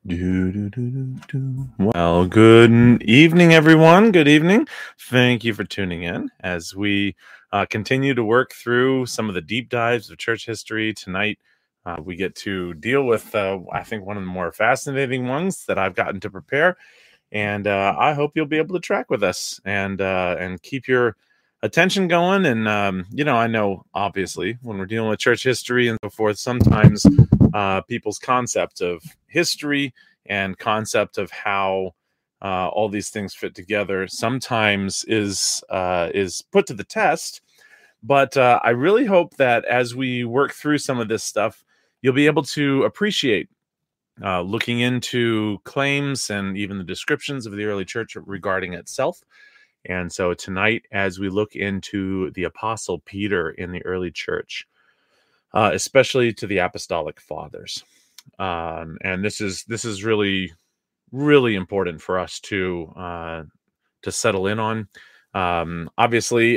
Well, good evening, everyone. Good evening. Thank you for tuning in as we continue to work through some of the deep dives of church history. Tonight, we get to deal with, I think, one of the more fascinating ones that I've gotten to prepare. And I hope you'll be able to track with us and keep your attention going. And, I know, obviously, when we're dealing with church history and so forth, sometimes people's concept of history and concept of how all these things fit together sometimes is put to the test. But I really hope that as we work through some of this stuff, you'll be able to appreciate looking into claims and even the descriptions of the early church regarding itself. And so tonight, as we look into the Apostle Peter in the early church, especially to the Apostolic Fathers, and this is really, really important for us to settle in on. Obviously,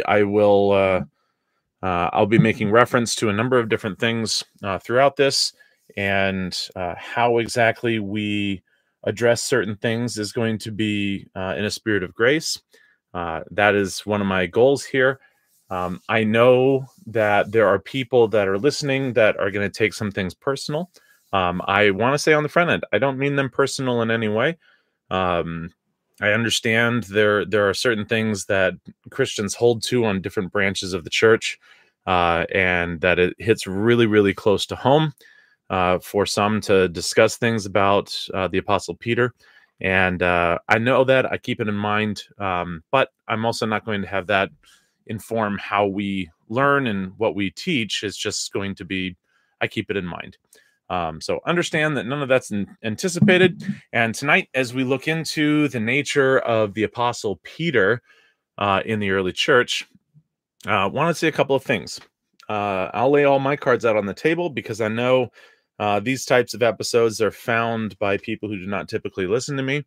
I'll be making reference to a number of different things throughout this, and how exactly we address certain things is going to be in a spirit of grace. That is one of my goals here. I know that there are people that are listening that are going to take some things personal. I want to say on the front end, I don't mean them personal in any way. I understand there are certain things that Christians hold to on different branches of the church, and that it hits really, really close to home for some to discuss things about the Apostle Peter. And I know that, I keep it in mind, but I'm also not going to have that inform how we learn and what we teach. Is just going to be, I keep it in mind. So understand that none of that's anticipated. And tonight, as we look into the nature of the Apostle Peter in the early church, I want to say a couple of things. I'll lay all my cards out on the table because I know these types of episodes are found by people who do not typically listen to me.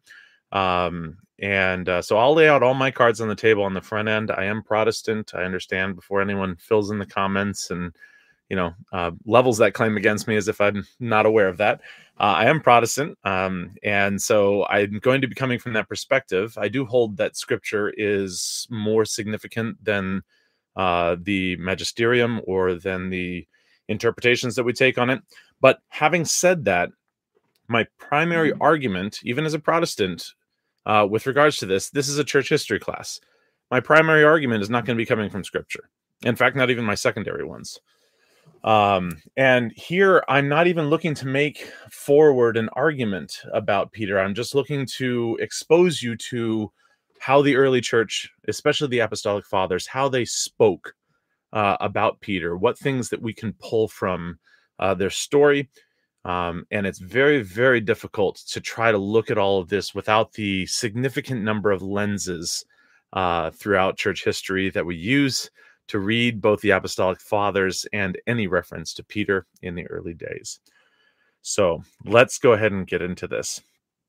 So I'll lay out all my cards on the table on the front end. I am Protestant. I understand, before anyone fills in the comments and levels that claim against me as if I'm not aware of that. I am Protestant, and so I'm going to be coming from that perspective. I do hold that Scripture is more significant than the magisterium or than the interpretations that we take on it. But having said that, my primary argument, even as a Protestant, with regards to this is a church history class. My primary argument is not going to be coming from Scripture. In fact, not even my secondary ones. And here I'm not even looking to make forward an argument about Peter. I'm just looking to expose you to how the early church, especially the Apostolic Fathers, how they spoke about Peter, what things that we can pull from their story. And it's very, very difficult to try to look at all of this without the significant number of lenses throughout church history that we use to read both the Apostolic Fathers and any reference to Peter in the early days. So let's go ahead and get into this.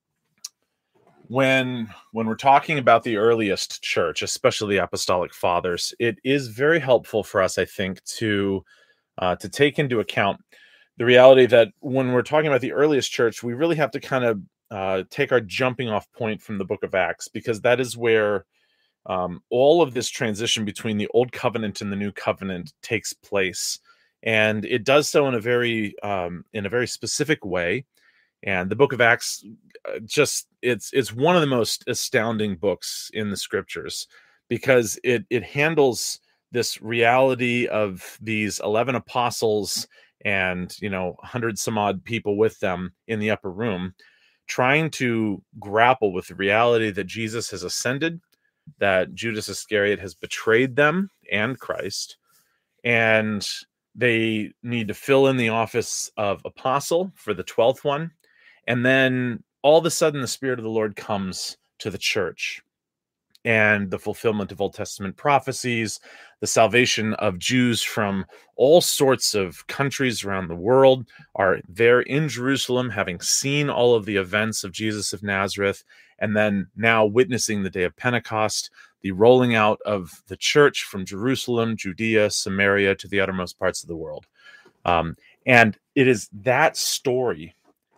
When we're talking about the earliest church, especially the Apostolic Fathers, it is very helpful for us, I think, to take into account the reality that when we're talking about the earliest church, we really have to kind of take our jumping off point from the book of Acts, because that is where all of this transition between the Old Covenant and the New Covenant takes place, and it does so in a very specific way. And the book of Acts, it's one of the most astounding books in the Scriptures, because it handles this reality of these 11 apostles and 100 some odd people with them in the upper room, trying to grapple with the reality that Jesus has ascended, that Judas Iscariot has betrayed them and Christ, and they need to fill in the office of apostle for the 12th one. And then all of a sudden, the Spirit of the Lord comes to the church, and the fulfillment of Old Testament prophecies, the salvation of Jews from all sorts of countries around the world are there in Jerusalem, having seen all of the events of Jesus of Nazareth, and then now witnessing the day of Pentecost, the rolling out of the church from Jerusalem, Judea, Samaria, to the uttermost parts of the world. And it is that story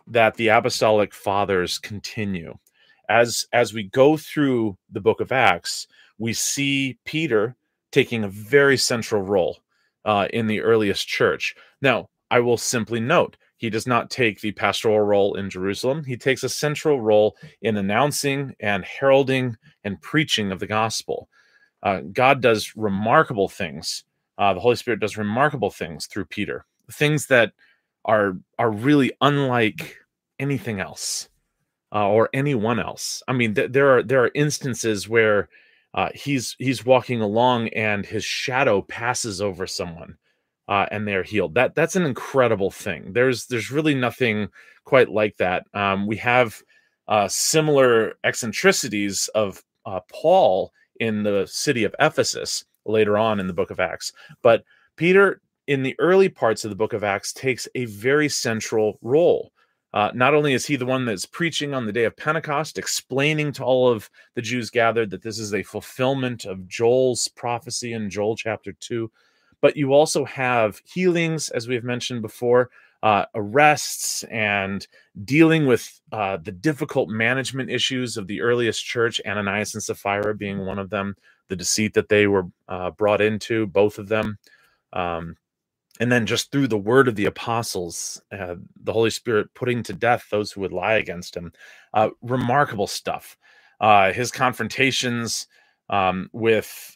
that the apostolic fathers continue. As we go through the book of Acts, we see Peter taking a very central role in the earliest church. Now, I will simply note, he does not take the pastoral role in Jerusalem. He takes a central role in announcing and heralding and preaching of the gospel. God does remarkable things. The Holy Spirit does remarkable things through Peter, things that are really unlike anything else or anyone else. I mean, there are instances where he's walking along and his shadow passes over someone and they're healed. That's an incredible thing. There's really nothing quite like that. We have similar eccentricities of Paul in the city of Ephesus later on in the book of Acts. But Peter, in the early parts of the book of Acts, takes a very central role. Not only is he the one that's preaching on the day of Pentecost, explaining to all of the Jews gathered that this is a fulfillment of Joel's prophecy in Joel chapter 2, but you also have healings, as we've mentioned before, arrests, and dealing with the difficult management issues of the earliest church, Ananias and Sapphira being one of them, the deceit that they were brought into, both of them. And then just through the word of the apostles, the Holy Spirit putting to death those who would lie against him. Remarkable stuff. His confrontations with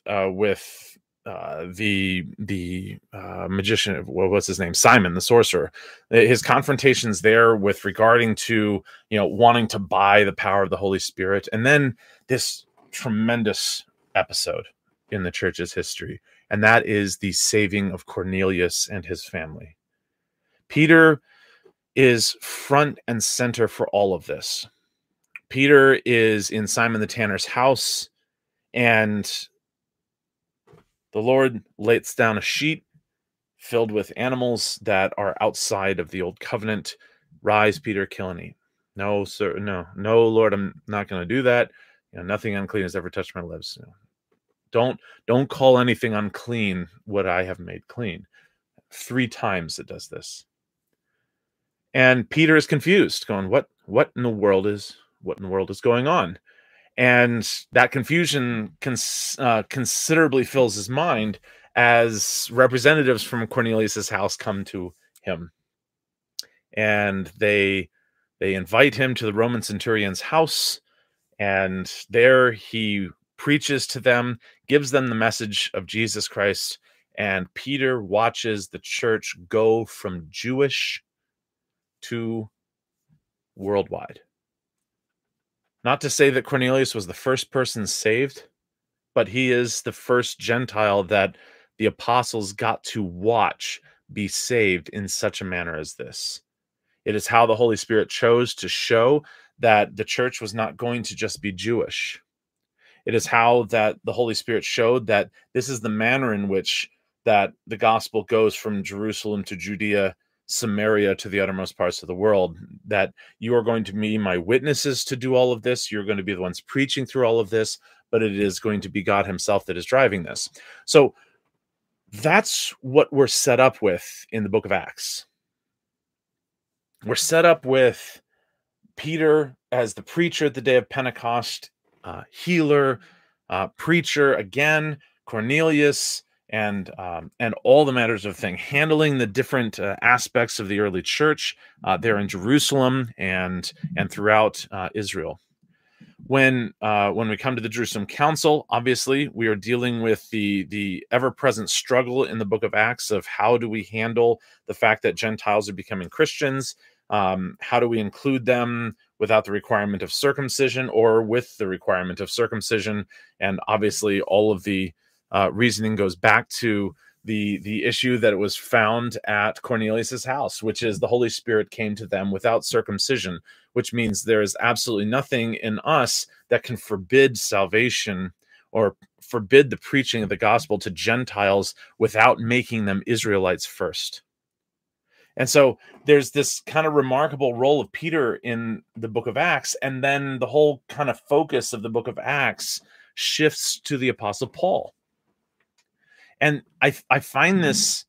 the magician, what was his name? Simon, the sorcerer. His confrontations there with regarding to, wanting to buy the power of the Holy Spirit. And then this tremendous episode in the church's history, and that is the saving of Cornelius and his family. Peter is front and center for all of this. Peter is in Simon the tanner's house, and the Lord lays down a sheet filled with animals that are outside of the old covenant. Rise, Peter, kill and eat. No, sir, no, Lord, I'm not going to do that. Nothing unclean has ever touched my lips. Don't call anything unclean what I have made clean. 3 times it does this. And Peter is confused, going, what in the world is going on? And that confusion considerably fills his mind as representatives from Cornelius's house come to him. And they invite him to the Roman centurion's house, and there he preaches to them, gives them the message of Jesus Christ, and Peter watches the church go from Jewish to worldwide. Not to say that Cornelius was the first person saved, but he is the first Gentile that the apostles got to watch be saved in such a manner as this. It is how the Holy Spirit chose to show that the church was not going to just be Jewish. It is how that the Holy Spirit showed that this is the manner in which that the gospel goes from Jerusalem to Judea, Samaria to the uttermost parts of the world, that you are going to be my witnesses to do all of this. You're going to be the ones preaching through all of this, but it is going to be God himself that is driving this. So that's what we're set up with in the book of Acts. We're set up with Peter as the preacher at the day of Pentecost, healer, preacher again, Cornelius, and all the matters of thing, handling the different aspects of the early church there in Jerusalem and throughout Israel. When we come to the Jerusalem Council, obviously we are dealing with the ever-present struggle in the book of Acts of how do we handle the fact that Gentiles are becoming Christians. How do we include them without the requirement of circumcision or with the requirement of circumcision? And obviously all of the reasoning goes back to the issue that it was found at Cornelius's house, which is the Holy Spirit came to them without circumcision, which means there is absolutely nothing in us that can forbid salvation or forbid the preaching of the gospel to Gentiles without making them Israelites first. And so there's this kind of remarkable role of Peter in the book of Acts, and then the whole kind of focus of the book of Acts shifts to the Apostle Paul. And I find this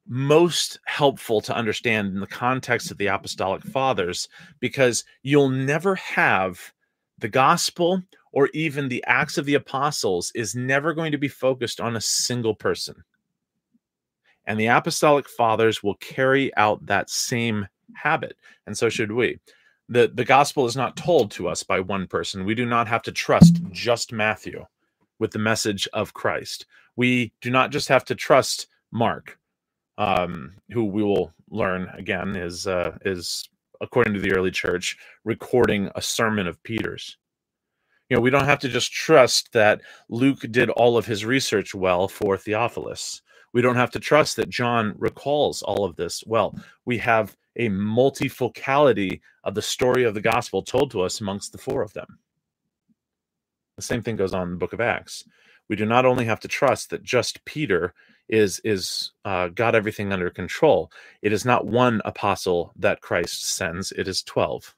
most helpful to understand in the context of the Apostolic Fathers, because you'll never have the gospel or even the Acts of the Apostles is never going to be focused on a single person. And the Apostolic Fathers will carry out that same habit, and so should we. The gospel is not told to us by one person. We do not have to trust just Matthew with the message of Christ. We do not just have to trust Mark, who we will learn again is according to the early church recording a sermon of Peter's. We don't have to just trust that Luke did all of his research well for Theophilus. We don't have to trust that John recalls all of this well. We have a multifocality of the story of the gospel told to us amongst the four of them. The same thing goes on in the book of Acts. We do not only have to trust that just Peter is got everything under control. It is not one apostle that Christ sends. It is 12.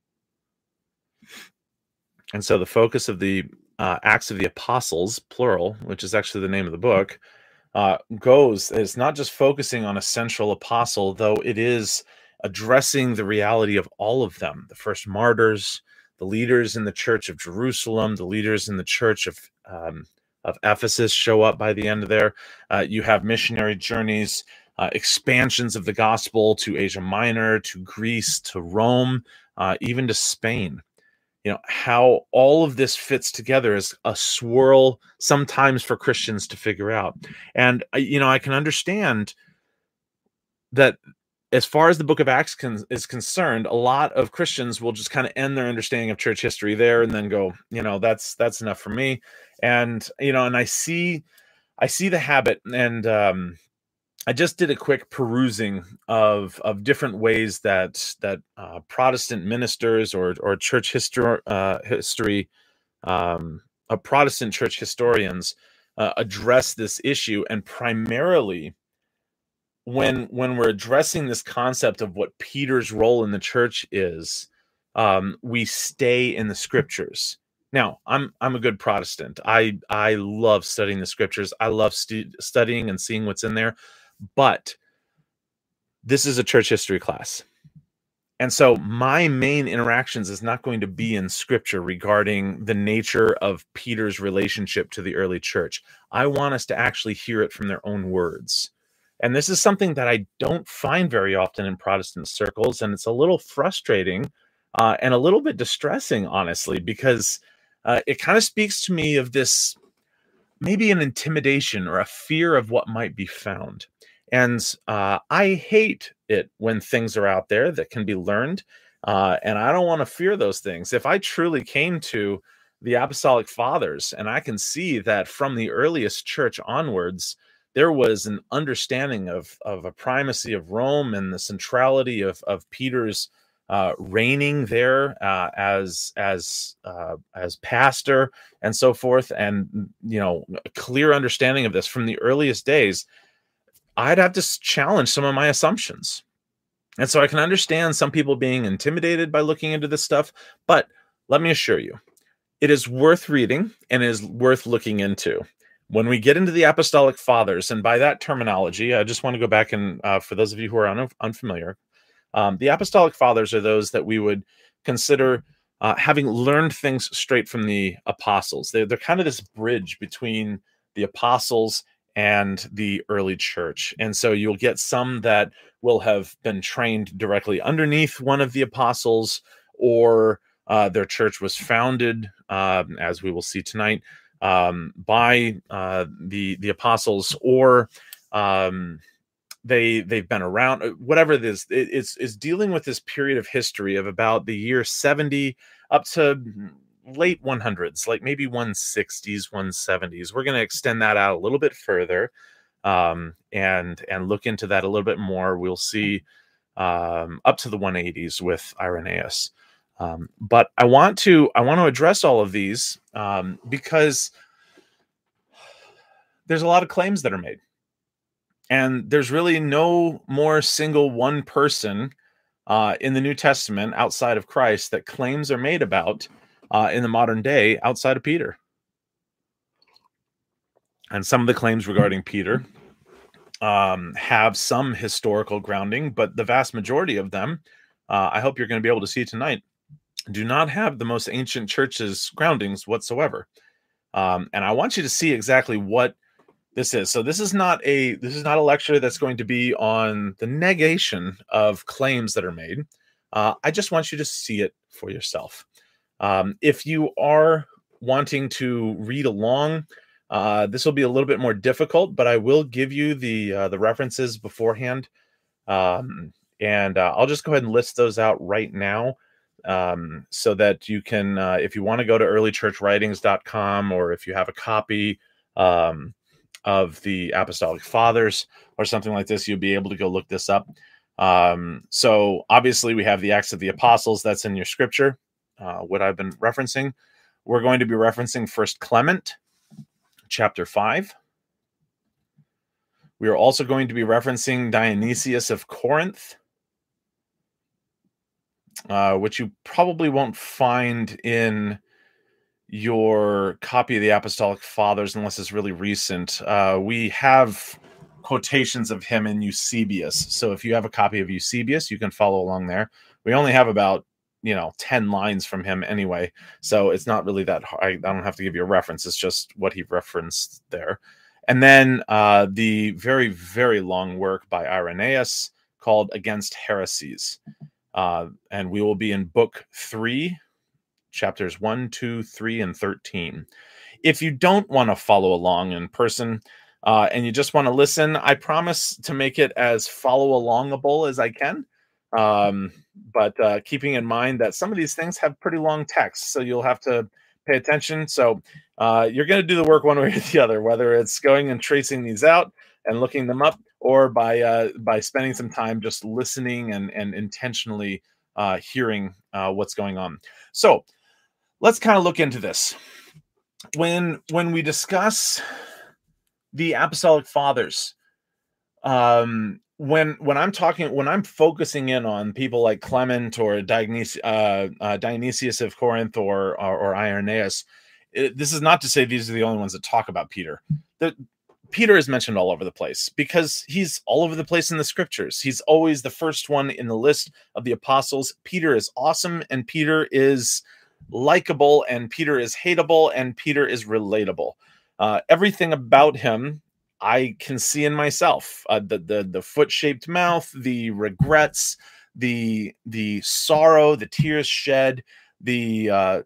And so the focus of the Acts of the Apostles, plural, which is actually the name of the book, is not just focusing on a central apostle, though it is addressing the reality of all of them. The first martyrs, the leaders in the church of Jerusalem, the leaders in the church of Ephesus show up by the end of there. You have missionary journeys, expansions of the gospel to Asia Minor, to Greece, to Rome, even to Spain. How all of this fits together is a swirl sometimes for Christians to figure out. And, I can understand that as far as the book of Acts is concerned, a lot of Christians will just kind of end their understanding of church history there and then go, that's enough for me. And, and I see the habit, and I just did a quick perusing of different ways that Protestant ministers or church history, Protestant church historians address this issue, and primarily when we're addressing this concept of what Peter's role in the church is, we stay in the scriptures. Now, I'm a good Protestant. I love studying the scriptures. I love studying and seeing what's in there. But this is a church history class. And so my main interactions is not going to be in scripture regarding the nature of Peter's relationship to the early church. I want us to actually hear it from their own words. And this is something that I don't find very often in Protestant circles. And it's a little frustrating and a little bit distressing, honestly, because it kind of speaks to me of this, maybe an intimidation or a fear of what might be found. And I hate it when things are out there that can be learned, and I don't want to fear those things. If I truly came to the Apostolic Fathers, and I can see that from the earliest church onwards, there was an understanding of a primacy of Rome and the centrality of Peter's reigning there as pastor and so forth, and a clear understanding of this from the earliest days, I'd have to challenge some of my assumptions. And so I can understand some people being intimidated by looking into this stuff, but let me assure you, it is worth reading and it is worth looking into. When we get into the Apostolic Fathers, and by that terminology, I just want to go back and, for those of you who are unfamiliar, the Apostolic Fathers are those that we would consider having learned things straight from the apostles. They're kind of this bridge between the apostles and the early church. And so you'll get some that will have been trained directly underneath one of the apostles, or their church was founded, as we will see tonight, by the apostles, or they've been around, whatever it is. It's dealing with this period of history of about the year 70 up to late 100s, like maybe 160s, 170s. We're going to extend that out a little bit further, and look into that a little bit more. We'll see up to the 180s with Irenaeus. But I want to address all of these because there's a lot of claims that are made, and there's really no more single one person in the New Testament outside of Christ that claims are made about in the modern day outside of Peter. And some of the claims regarding Peter have some historical grounding, but the vast majority of them, I hope you're going to be able to see tonight, do not have the most ancient church's groundings whatsoever. And I want you to see exactly what this is. So this is not a lecture that's going to be on the negation of claims that are made. I just want you to see it for yourself. If you are wanting to read along, this will be a little bit more difficult, but I will give you the references beforehand, and I'll just go ahead and list those out right now, so that you can, if you want to go to earlychurchwritings.com, or if you have a copy of the Apostolic Fathers or something like this, you'll be able to go look this up. So obviously we have the Acts of the Apostles. That's in your scripture, what I've been referencing. We're going to be referencing First Clement, chapter 5. We are also going to be referencing Dionysius of Corinth, which you probably won't find in your copy of the Apostolic Fathers unless it's really recent. We have quotations of him in Eusebius. So if you have a copy of Eusebius, you can follow along there. We only have about 10 lines from him anyway, so it's not really that hard. I don't have to give you a reference. It's just what he referenced there. And then the very, very long work by Irenaeus called Against Heresies. And we will be in book 3, chapters 1, 2, 3, and 13. If you don't want to follow along in person, and you just want to listen, I promise to make it as follow-alongable as I can. But keeping in mind that some of these things have pretty long texts, so you'll have to pay attention. So you're going to do the work one way or the other, whether it's going and tracing these out and looking them up, or by spending some time just listening and intentionally hearing what's going on. So let's kind of look into this. When we discuss the Apostolic Fathers, when I'm focusing in on people like Clement or Dionysius of Corinth or Irenaeus, this is not to say these are the only ones that talk about Peter. Peter is mentioned all over the place because he's all over the place in the scriptures. He's always the first one in the list of the apostles. Peter is awesome, and Peter is likable, and Peter is hateable, and Peter is relatable. Everything about him I can see in myself. The foot-shaped mouth, the regrets, the sorrow, the tears shed, the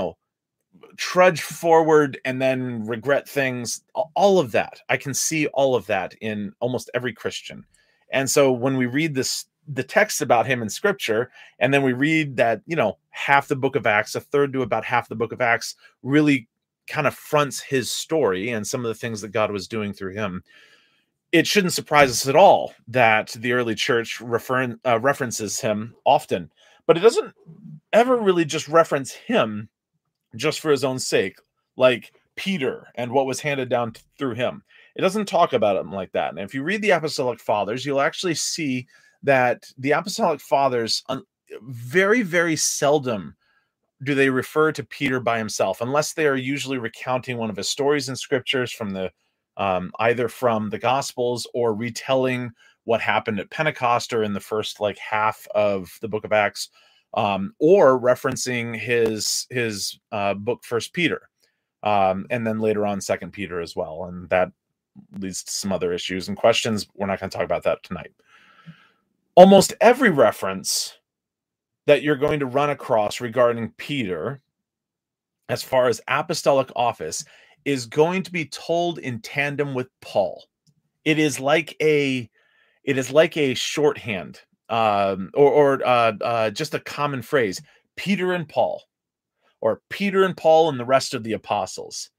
trudge forward and then regret things. All of that, I can see all of that in almost every Christian. And so when we read the text about him in Scripture, and then we read that half the book of Acts, a third to about half the book of Acts, really kind of fronts his story and some of the things that God was doing through him, it shouldn't surprise us at all that the early church references him often. But it doesn't ever really just reference him just for his own sake, like Peter and what was handed down through him. It doesn't talk about him like that. And if you read the Apostolic Fathers, you'll actually see that the Apostolic Fathers very, very seldom do they refer to Peter by himself, unless they are usually recounting one of his stories in scriptures from the either from the Gospels or retelling what happened at Pentecost or in the first half of the book of Acts, or referencing his book First Peter, and then later on Second Peter as well, and that leads to some other issues and questions. We're not going to talk about that tonight. Almost every reference that you're going to run across regarding Peter, as far as apostolic office, is going to be told in tandem with Paul. It is like a shorthand, or just a common phrase: Peter and Paul, or Peter and Paul and the rest of the apostles.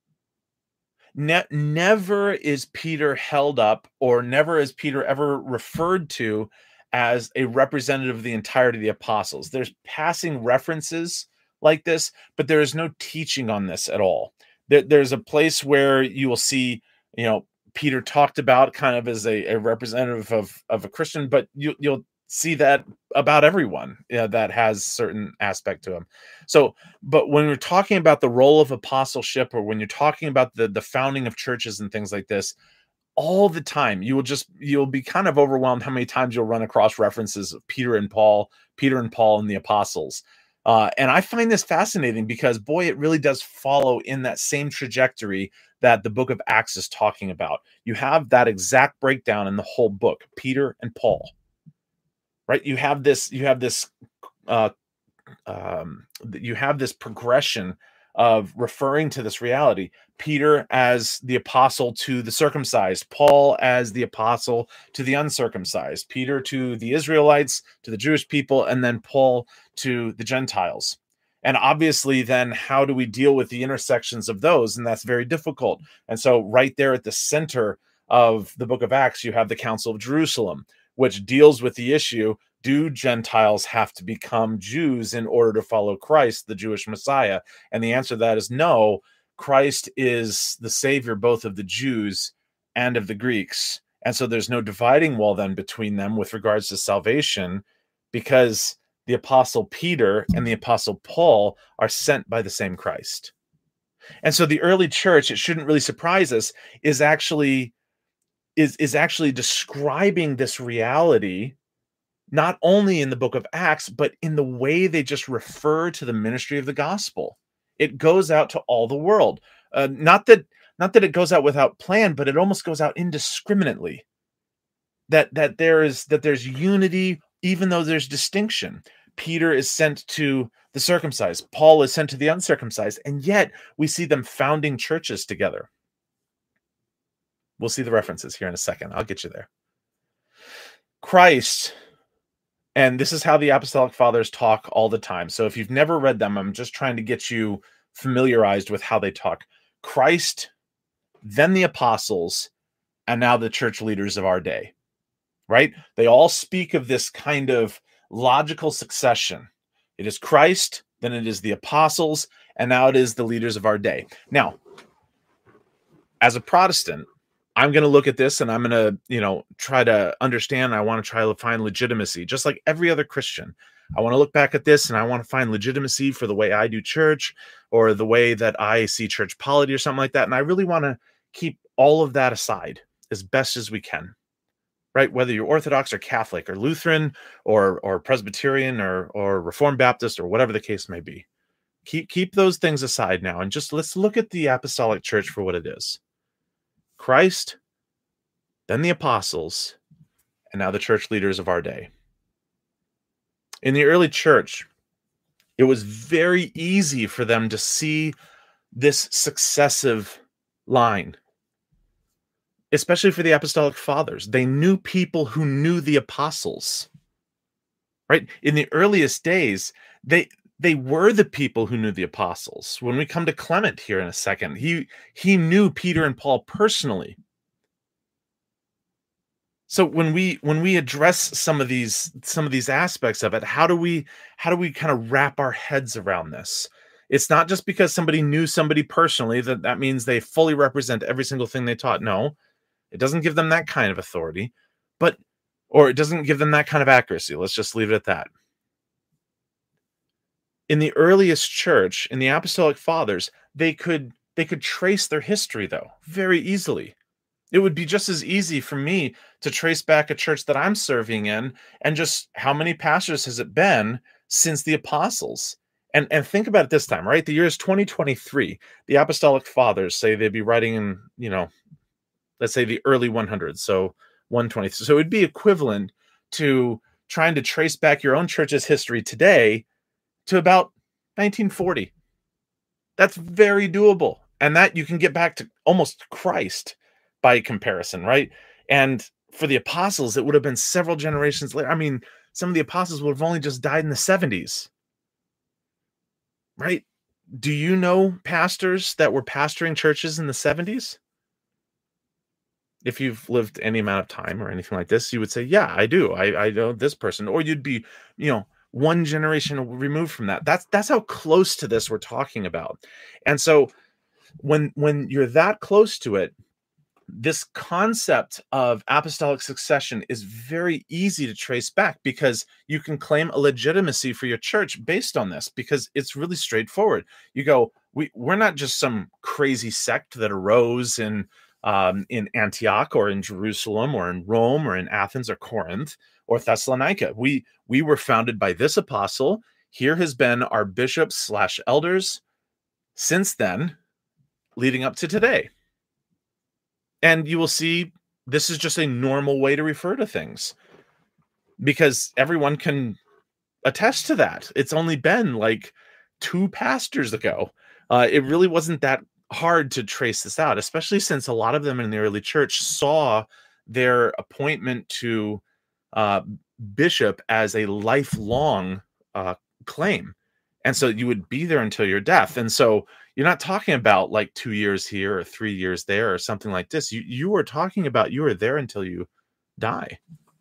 Never is Peter held up, or never is Peter ever referred to as a representative of the entirety of the apostles. There's passing references like this, but there is no teaching on this at all. There's a place where you will see, Peter talked about kind of as a representative of a Christian, but you'll see that about everyone that has certain aspect to him. So, but when we're talking about the role of apostleship, or when you're talking about the founding of churches and things like this, all the time. You'll be kind of overwhelmed how many times you'll run across references of Peter and Paul and the apostles. And I find this fascinating because, boy, it really does follow in that same trajectory that the book of Acts is talking about. You have that exact breakdown in the whole book, Peter and Paul, right? You have this progression of referring to this reality. Peter as the apostle to the circumcised, Paul as the apostle to the uncircumcised, Peter to the Israelites, to the Jewish people, and then Paul to the Gentiles. And obviously, then how do we deal with the intersections of those? And that's very difficult. And so right there at the center of the book of Acts, you have the Council of Jerusalem, which deals with the issue: do Gentiles have to become Jews in order to follow Christ, the Jewish Messiah? And the answer to that is no. Christ is the Savior both of the Jews and of the Greeks. And so there's no dividing wall then between them with regards to salvation, because the Apostle Peter and the Apostle Paul are sent by the same Christ. And so the early church, it shouldn't really surprise us, is actually describing this reality not only in the book of Acts, but in the way they just refer to the ministry of the gospel. It goes out to all the world. Not that it goes out without plan, but it almost goes out indiscriminately. That there's unity, even though there's distinction. Peter is sent to the circumcised. Paul is sent to the uncircumcised. And yet we see them founding churches together. We'll see the references here in a second. I'll get you there. Christ, and this is how the Apostolic Fathers talk all the time. So if you've never read them, I'm just trying to get you familiarized with how they talk. Christ, then the apostles, and now the church leaders of our day, right? They all speak of this kind of logical succession. It is Christ, then it is the apostles, and now it is the leaders of our day. Now, as a Protestant, I'm going to look at this and I'm going to, try to understand. I want to try to find legitimacy, just like every other Christian. I want to look back at this and I want to find legitimacy for the way I do church or the way that I see church polity or something like that. And I really want to keep all of that aside as best as we can, right? Whether you're Orthodox or Catholic or Lutheran or Presbyterian or Reformed Baptist or whatever the case may be. Keep those things aside now and just let's look at the Apostolic Church for what it is. Christ, then the apostles, and now the church leaders of our day. In the early church, it was very easy for them to see this successive line, especially for the Apostolic Fathers. They knew people who knew the apostles, right? In the earliest days, they were the people who knew the apostles. When we come to Clement here in a second, he knew Peter and Paul personally. So when we address some of these aspects of it, how do we kind of wrap our heads around this? It's not just because somebody knew somebody personally that means they fully represent every single thing they taught. No, it doesn't give them that kind of authority, or it doesn't give them that kind of accuracy. Let's just leave it at that. In the earliest church, in the Apostolic Fathers, they could trace their history, though, very easily. It would be just as easy for me to trace back a church that I'm serving in and just how many pastors has it been since the apostles? And think about it this time, right? The year is 2023. The Apostolic Fathers say they'd be writing in, let's say the early 100s, so 120. So it would be equivalent to trying to trace back your own church's history today to about 1940. That's very doable. And that you can get back to almost Christ by comparison, right? And for the apostles, it would have been several generations later. I mean, some of the apostles would have only just died in the 70s, right? Do you know pastors that were pastoring churches in the 70s? If you've lived any amount of time or anything like this, you would say, yeah, I do. I know this person. Or you'd be, one generation removed from that. That's how close to this we're talking about. And so when you're that close to it, this concept of apostolic succession is very easy to trace back because you can claim a legitimacy for your church based on this because it's really straightforward. You go, we're not just some crazy sect that arose in in Antioch or in Jerusalem or in Rome or in Athens or Corinth or Thessalonica. We were founded by this apostle. Here has been our bishops slash elders since then, leading up to today. And you will see this is just a normal way to refer to things because everyone can attest to that. It's only been like 2 pastors ago. It really wasn't that hard to trace this out, especially since a lot of them in the early church saw their appointment to bishop as a lifelong claim. And so you would be there until your death. And so you're not talking about like 2 years here or 3 years there or something like this. You are talking about you are there until you die.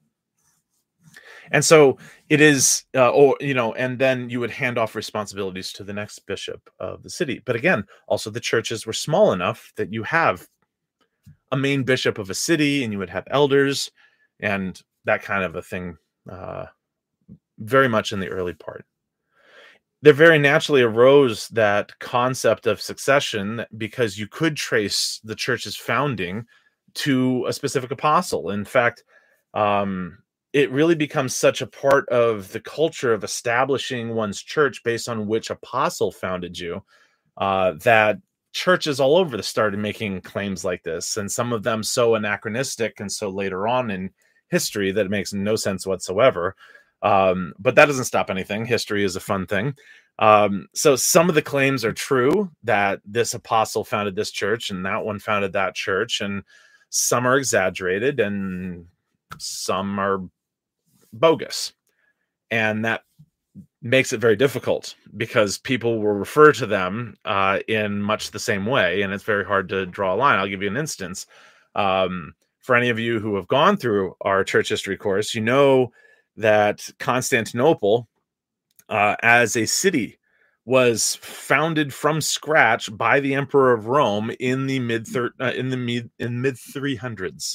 And so it is, and then you would hand off responsibilities to the next bishop of the city. But again, also the churches were small enough that you have a main bishop of a city and you would have elders and that kind of a thing very much in the early part. There very naturally arose that concept of succession because you could trace the church's founding to a specific apostle. In fact, it really becomes such a part of the culture of establishing one's church based on which apostle founded you, that churches all over started making claims like this, and some of them so anachronistic and so later on in history that it makes no sense whatsoever. But that doesn't stop anything. History is a fun thing. So some of the claims are true that this apostle founded this church and that one founded that church, and some are exaggerated and some are bogus. And that makes it very difficult because people will refer to them in much the same way, and it's very hard to draw a line. I'll give you an instance. For any of you who have gone through our church history course, you know that Constantinople as a city was founded from scratch by the Emperor of Rome in the mid 300s.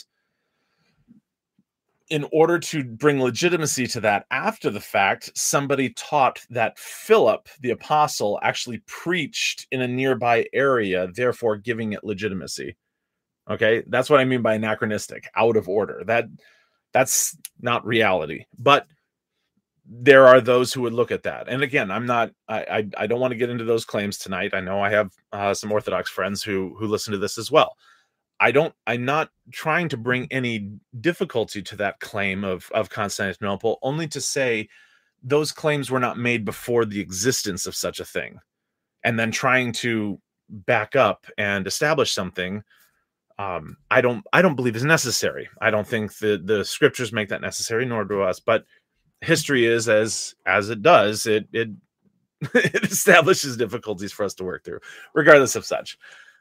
In order to bring legitimacy to that after the fact, somebody taught that Philip, the apostle, actually preached in a nearby area, therefore giving it legitimacy. Okay, that's what I mean by anachronistic, out of order. That's not reality. But there are those who would look at that. And again, I don't want to get into those claims tonight. I know I have some Orthodox friends who listen to this as well. I'm not trying to bring any difficulty to that claim of Constantinople, only to say those claims were not made before the existence of such a thing. And then trying to back up and establish something, I don't believe is necessary. I don't think the scriptures make that necessary, nor do us. But history is as it does. It it establishes difficulties for us to work through, regardless of such.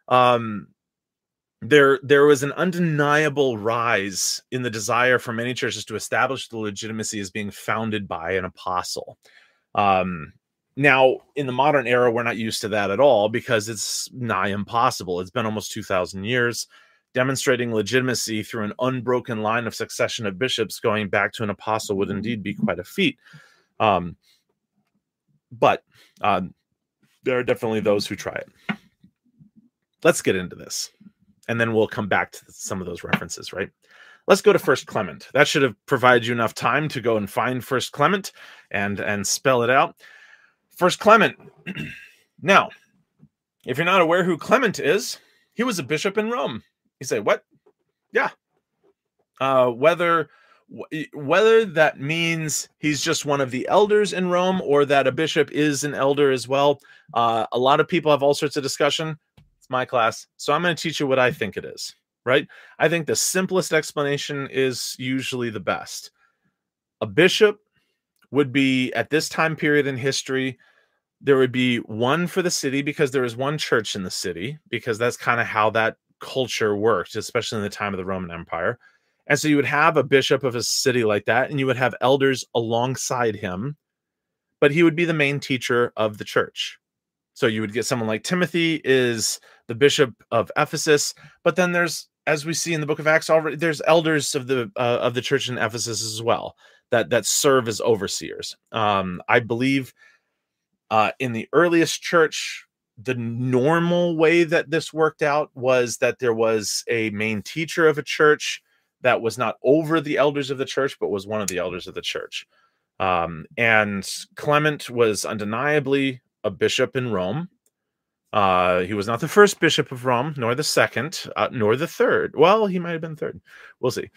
There was an undeniable rise in the desire for many churches to establish the legitimacy as being founded by an apostle. Now, in the modern era, we're not used to that at all because it's nigh impossible. It's been almost 2,000 years. Demonstrating legitimacy through an unbroken line of succession of bishops going back to an apostle would indeed be quite a feat. But there are definitely those who try it. Let's get into this. And then we'll come back to some of those references, right? Let's go to First Clement. That should have provided you enough time to go and find First Clement and spell it out. First Clement. Now, if you're not aware who Clement is, he was a bishop in Rome. You say, what? Yeah. Whether that means he's just one of the elders in Rome or that a bishop is an elder as well, a lot of people have all sorts of discussion. It's my class, so I'm going to teach you what I think it is, right? I think the simplest explanation is usually the best. A bishop would be, at this time period in history, there would be one for the city because there is one church in the city, because that's kind of how that culture worked, especially in the time of the Roman Empire. And so you would have a bishop of a city like that, and you would have elders alongside him, but he would be the main teacher of the church. So you would get someone like Timothy is the bishop of Ephesus, but then there's, as we see in the book of Acts already, there's elders of the church in Ephesus as well that serve as overseers. I believe in the earliest church, the normal way that this worked out was that there was a main teacher of a church that was not over the elders of the church, but was one of the elders of the church. And Clement was undeniably a bishop in Rome. He was not the first bishop of Rome, nor the second, nor the third. Well, he might have been third. We'll see.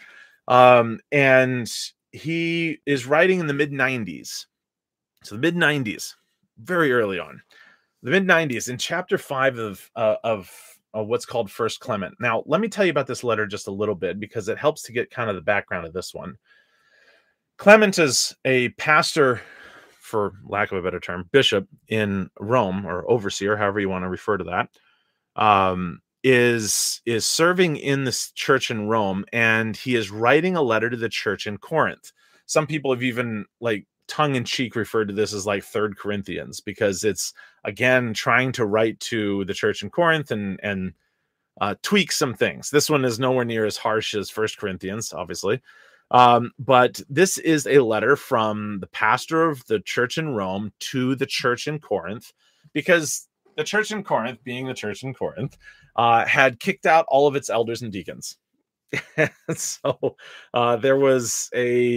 And he is writing in the mid-90s. So the mid-90s, very early on. The mid-90s, in chapter 5 of what's called First Clement. Now, let me tell you about this letter just a little bit, because it helps to get kind of the background of this one. Clement is a pastor, for lack of a better term, bishop in Rome, or overseer, however you want to refer to that, is serving in this church in Rome, and he is writing a letter to the church in Corinth. Some people have even, like, tongue-in-cheek referred to this as like 3rd Corinthians, because it's, again, trying to write to the church in Corinth and tweak some things. This one is nowhere near as harsh as 1 Corinthians, obviously. But this is a letter from the pastor of the church in Rome to the church in Corinth, because the church in Corinth, being the church in Corinth, had kicked out all of its elders and deacons. So there was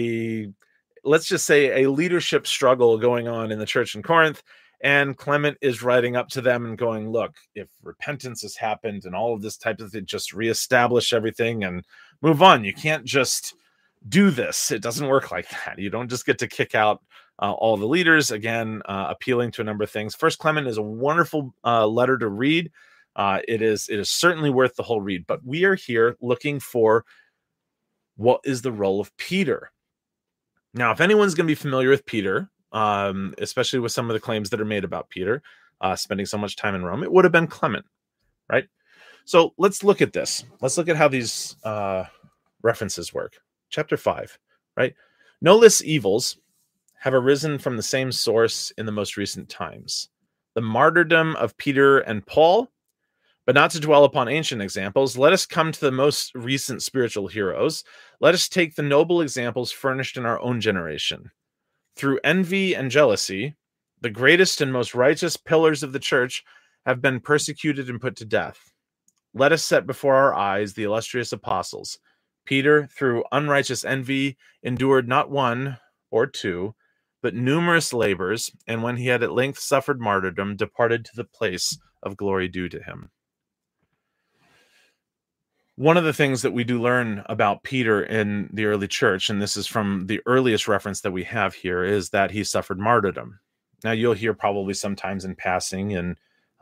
let's just say a leadership struggle going on in the church in Corinth, and Clement is writing up to them and going, look, if repentance has happened and all of this type of thing, just reestablish everything and move on. You can't just do this. It doesn't work like that. You don't just get to kick out all the leaders. Again, appealing to a number of things. First Clement is a wonderful letter to read. It is certainly worth the whole read, but we are here looking for what is the role of Peter. Now, if anyone's going to be familiar with Peter, especially with some of the claims that are made about Peter, spending so much time in Rome, it would have been Clement, right? So let's look at this. Let's look at how these references work. Chapter 5, right? No less evils have arisen from the same source in the most recent times. The martyrdom of Peter and Paul, but not to dwell upon ancient examples, let us come to the most recent spiritual heroes. Let us take the noble examples furnished in our own generation. Through envy and jealousy, the greatest and most righteous pillars of the church have been persecuted and put to death. Let us set before our eyes the illustrious apostles. Peter, through unrighteous envy, endured not 1 or 2, but numerous labors, and when he had at length suffered martyrdom, departed to the place of glory due to him. One of the things that we do learn about Peter in the early church, and this is from the earliest reference that we have here, is that he suffered martyrdom. Now, you'll hear probably sometimes in passing and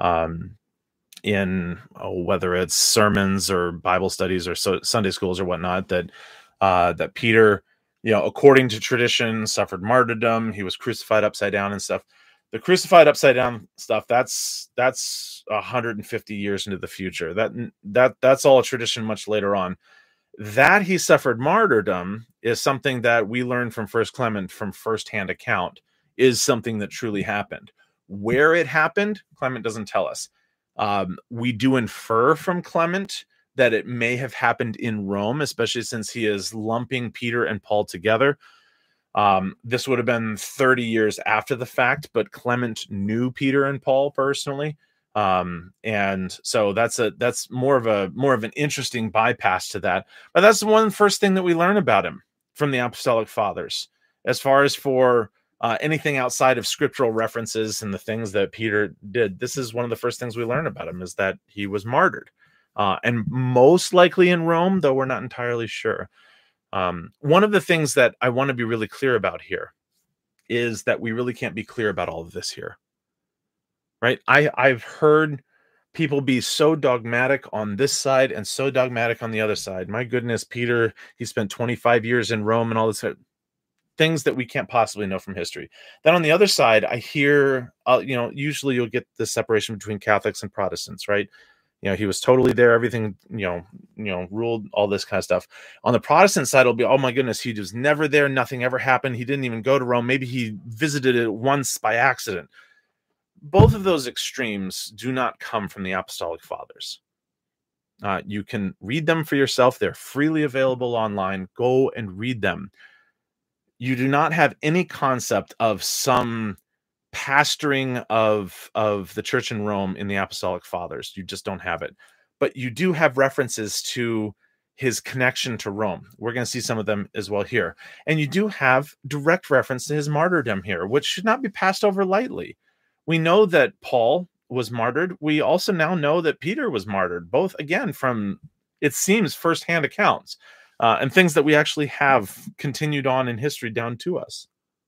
whether it's sermons or Bible studies or Sunday schools or whatnot, that Peter, according to tradition, suffered martyrdom. He was crucified upside down and stuff. The crucified upside down stuff, that's 150 years into the future. That's all a tradition much later on. That he suffered martyrdom is something that we learn from First Clement from firsthand account, is something that truly happened. Where it happened, Clement doesn't tell us. We do infer from Clement that it may have happened in Rome, especially since he is lumping Peter and Paul together. This would have been 30 years after the fact, but Clement knew Peter and Paul personally. And so that's more of an interesting bypass to that. But that's the first thing that we learn about him from the Apostolic Fathers. As far as for anything outside of scriptural references and the things that Peter did, this is one of the first things we learn about him, is that he was martyred. And most likely in Rome, though we're not entirely sure. One of the things that I want to be really clear about here is that we really can't be clear about all of this here, right? I've heard people be so dogmatic on this side and so dogmatic on the other side. My goodness, Peter, he spent 25 years in Rome and all this things that we can't possibly know from history. Then on the other side, I hear, usually you'll get the separation between Catholics and Protestants, right? He was totally there. Everything, ruled, all this kind of stuff. On the Protestant side, it'll be, oh my goodness, he was never there. Nothing ever happened. He didn't even go to Rome. Maybe he visited it once by accident. Both of those extremes do not come from the Apostolic Fathers. You can read them for yourself. They're freely available online. Go and read them. You do not have any concept of some pastoring of the church in Rome in the Apostolic Fathers. You just don't have it. But you do have references to his connection to Rome. We're going to see some of them as well here. And you do have direct reference to his martyrdom here, which should not be passed over lightly. We know that Paul was martyred. We also now know that Peter was martyred, both, again, from, it seems, firsthand accounts, and things that we actually have continued on in history down to us.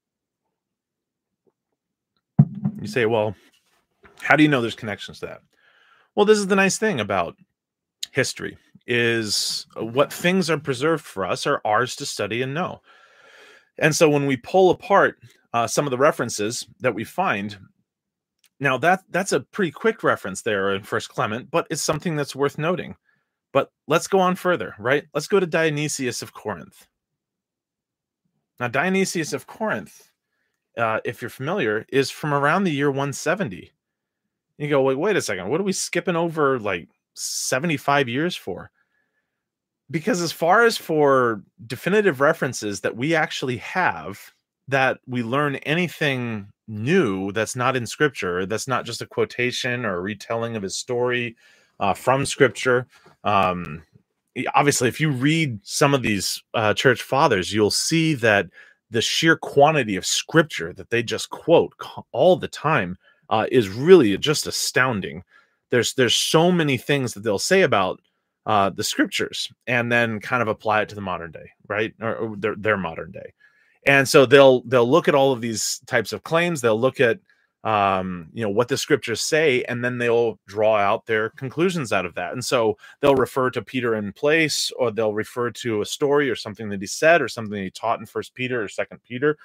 You say, well, how do you know there's connections to that? Well, this is the nice thing about history, is what things are preserved for us are ours to study and know. And so when we pull apart some of the references that we find, now that's a pretty quick reference there in First Clement, but it's something that's worth noting. But let's go on further, right? Let's go to Dionysius of Corinth. Now, Dionysius of Corinth, if you're familiar, is from around the year 170. You go, wait a second, what are we skipping over like 75 years for? Because as far as for definitive references that we actually have, that we learn anything new that's not in Scripture, that's not just a quotation or a retelling of his story from Scripture. Obviously, if you read some of these church fathers, you'll see that the sheer quantity of Scripture that they just quote all the time is really just astounding. There's so many things that they'll say about the Scriptures and then kind of apply it to the modern day, right? Or their modern day. And so they'll look at all of these types of claims. They'll look at what the Scriptures say, and then they'll draw out their conclusions out of that. And so they'll refer to Peter in place, or they'll refer to a story or something that he said or something that he taught in First Peter or Second Peter.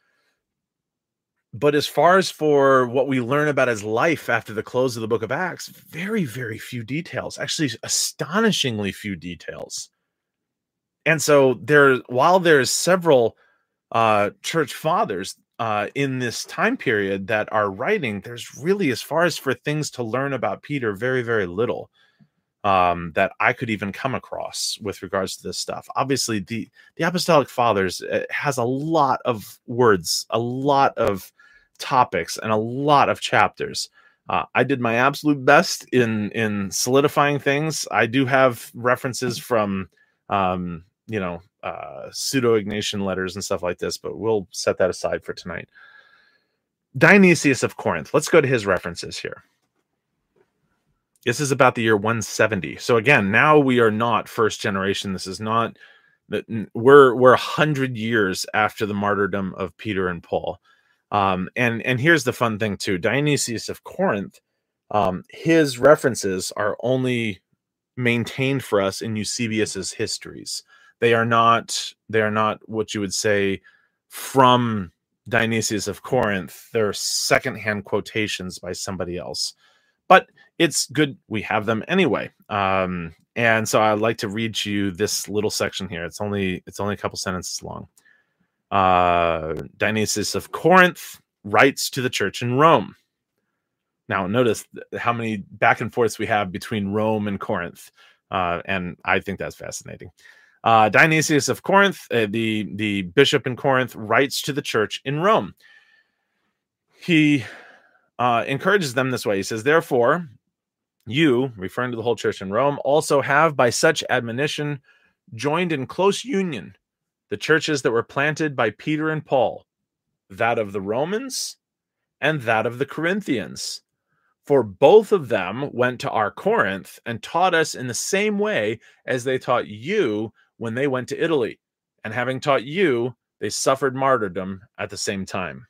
But as far as for what we learn about his life after the close of the book of Acts, very, very few details, actually astonishingly few details. And so while there's several church fathers in this time period that are writing, there's really, as far as for things to learn about Peter, very, very little that I could even come across with regards to this stuff. Obviously, the Apostolic Fathers has a lot of words, a lot of topics, and a lot of chapters. I did my absolute best in solidifying things. I do have references from pseudo-Ignatian letters and stuff like this, but we'll set that aside for tonight. Dionysius of Corinth. Let's go to his references here. This is about the year 170. So again, now we are not first generation. This is not that we're 100 years after the martyrdom of Peter and Paul. And here's the fun thing too. Dionysius of Corinth, his references are only maintained for us in Eusebius's histories. They are not what you would say from Dionysius of Corinth. They're secondhand quotations by somebody else. But it's good we have them anyway. And so I'd like to read you this little section here. It's only a couple sentences long. Dionysius of Corinth writes to the church in Rome. Now, notice how many back and forths we have between Rome and Corinth. And I think that's fascinating. Dionysius of Corinth, the bishop in Corinth, writes to the church in Rome. He encourages them this way. He says, therefore, you, referring to the whole church in Rome, also have by such admonition joined in close union the churches that were planted by Peter and Paul, that of the Romans and that of the Corinthians. For both of them went to our Corinth and taught us in the same way as they taught you when they went to Italy. And having taught you, they suffered martyrdom at the same time.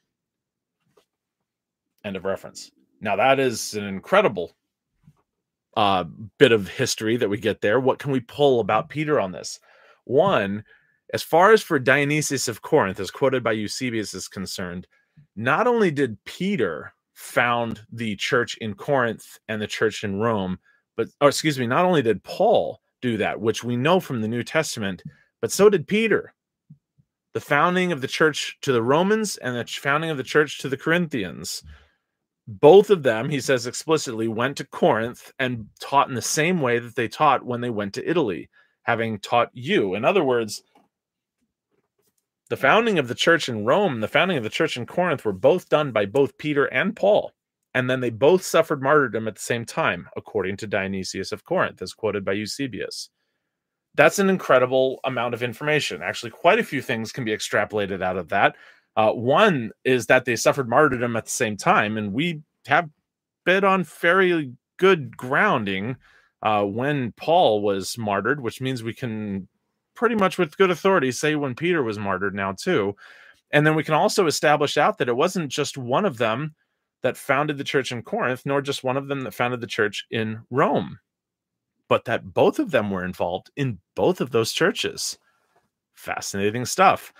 End of reference. Now, that is an incredible bit of history that we get there. What can we pull about Peter on this? One, as far as for Dionysius of Corinth, as quoted by Eusebius, is concerned, not only did Peter found the church in Corinth and the church in Rome, not only did Paul do that, which we know from the New Testament, but so did Peter. The founding of the church to the Romans and the founding of the church to the Corinthians, both of them, he says explicitly, went to Corinth and taught in the same way that they taught when they went to Italy, having taught you. In other words, The founding of the church in Rome, the founding of the church in Corinth were both done by both Peter and Paul. And then they both suffered martyrdom at the same time, according to Dionysius of Corinth, as quoted by Eusebius. That's an incredible amount of information. Actually, quite a few things can be extrapolated out of that. One is that they suffered martyrdom at the same time, and we have been on very good grounding when Paul was martyred, which means we can pretty much with good authority say when Peter was martyred now too. And then we can also establish out that it wasn't just one of them that founded the church in Corinth, nor just one of them that founded the church in Rome, but that both of them were involved in both of those churches. Fascinating stuff.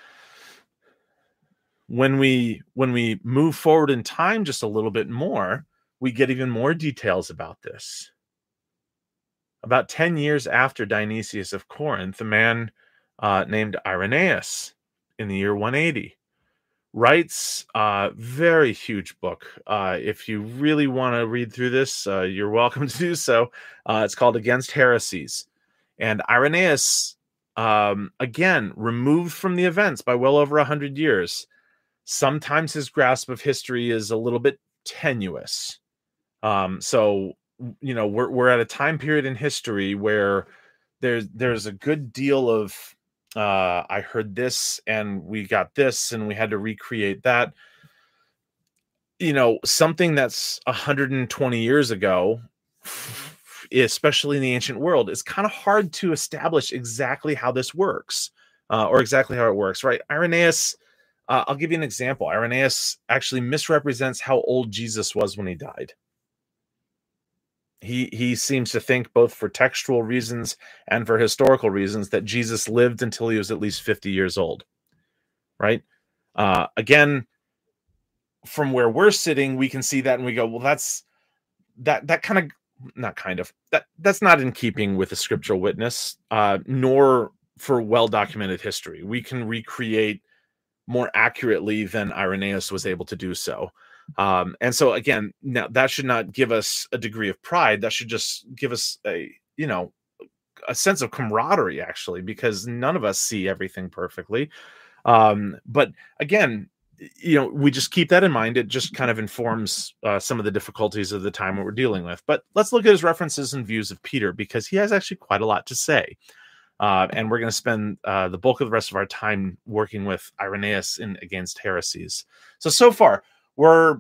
When we move forward in time just a little bit more, we get even more details about this. About 10 years after Dionysius of Corinth, a man named Irenaeus in the year 180 writes a very huge book. If you really want to read through this, you're welcome to do so. It's called Against Heresies. And Irenaeus, again, removed from the events by well over 100 years. Sometimes his grasp of history is a little bit tenuous. So, you know, we're at a time period in history where there's a good deal of I heard this and we got this and we had to recreate that. You know, something that's 120 years ago, especially in the ancient world, is kind of hard to establish exactly how this works or exactly how it works, right? Irenaeus, I'll give you an example. Irenaeus actually misrepresents how old Jesus was when he died. He seems to think, both for textual reasons and for historical reasons, that Jesus lived until he was at least 50 years old, right? Again, from where we're sitting, we can see that and we go, well, that's not in keeping with the scriptural witness, nor for well-documented history. We can recreate more accurately than Irenaeus was able to do so. And so again, now that should not give us a degree of pride. That should just give us a sense of camaraderie, actually, because none of us see everything perfectly. But again, we just keep that in mind. It just kind of informs some of the difficulties of the time that we're dealing with. But let's look at his references and views of Peter, because he has actually quite a lot to say. And we're going to spend the bulk of the rest of our time working with Irenaeus in Against Heresies. So far, we're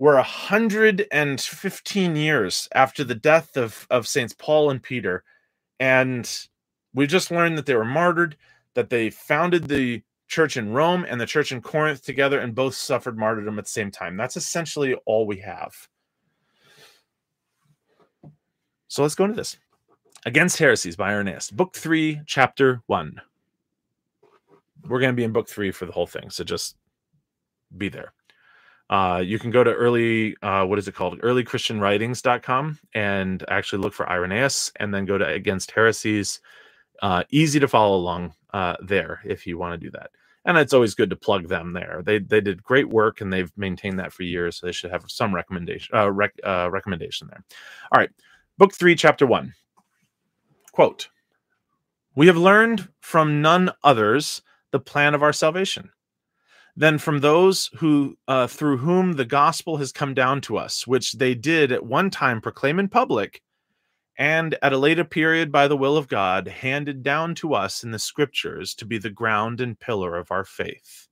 115 years after the death of Saints Paul and Peter, and we just learned that they were martyred, that they founded the church in Rome and the church in Corinth together, and both suffered martyrdom at the same time. That's essentially all we have. So let's go into this. Against Heresies by Irenaeus, Book 3, Chapter 1. We're going to be in Book 3 for the whole thing, so just be there. You can go to earlychristianwritings.com and actually look for Irenaeus, and then go to Against Heresies. Easy to follow along there if you want to do that. And it's always good to plug them there. They did great work, and they've maintained that for years, so they should have some recommendation there. All right, Book 3, Chapter 1. Quote, "We have learned from none others the plan of our salvation than from those who through whom the gospel has come down to us, which they did at one time proclaim in public, and at a later period by the will of God handed down to us in the scriptures to be the ground and pillar of our faith.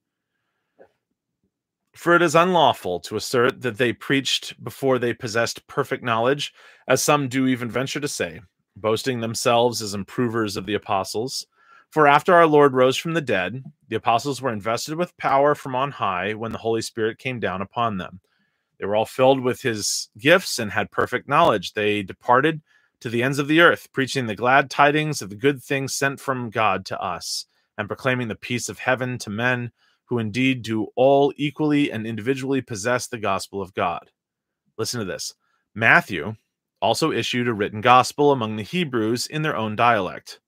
For it is unlawful to assert that they preached before they possessed perfect knowledge, as some do even venture to say, boasting themselves as improvers of the apostles. For after our Lord rose from the dead, the apostles were invested with power from on high when the Holy Spirit came down upon them. They were all filled with his gifts and had perfect knowledge. They departed to the ends of the earth, preaching the glad tidings of the good things sent from God to us, and proclaiming the peace of heaven to men who indeed do all equally and individually possess the gospel of God." Listen to this. "Matthew also issued a written gospel among the Hebrews in their own dialect.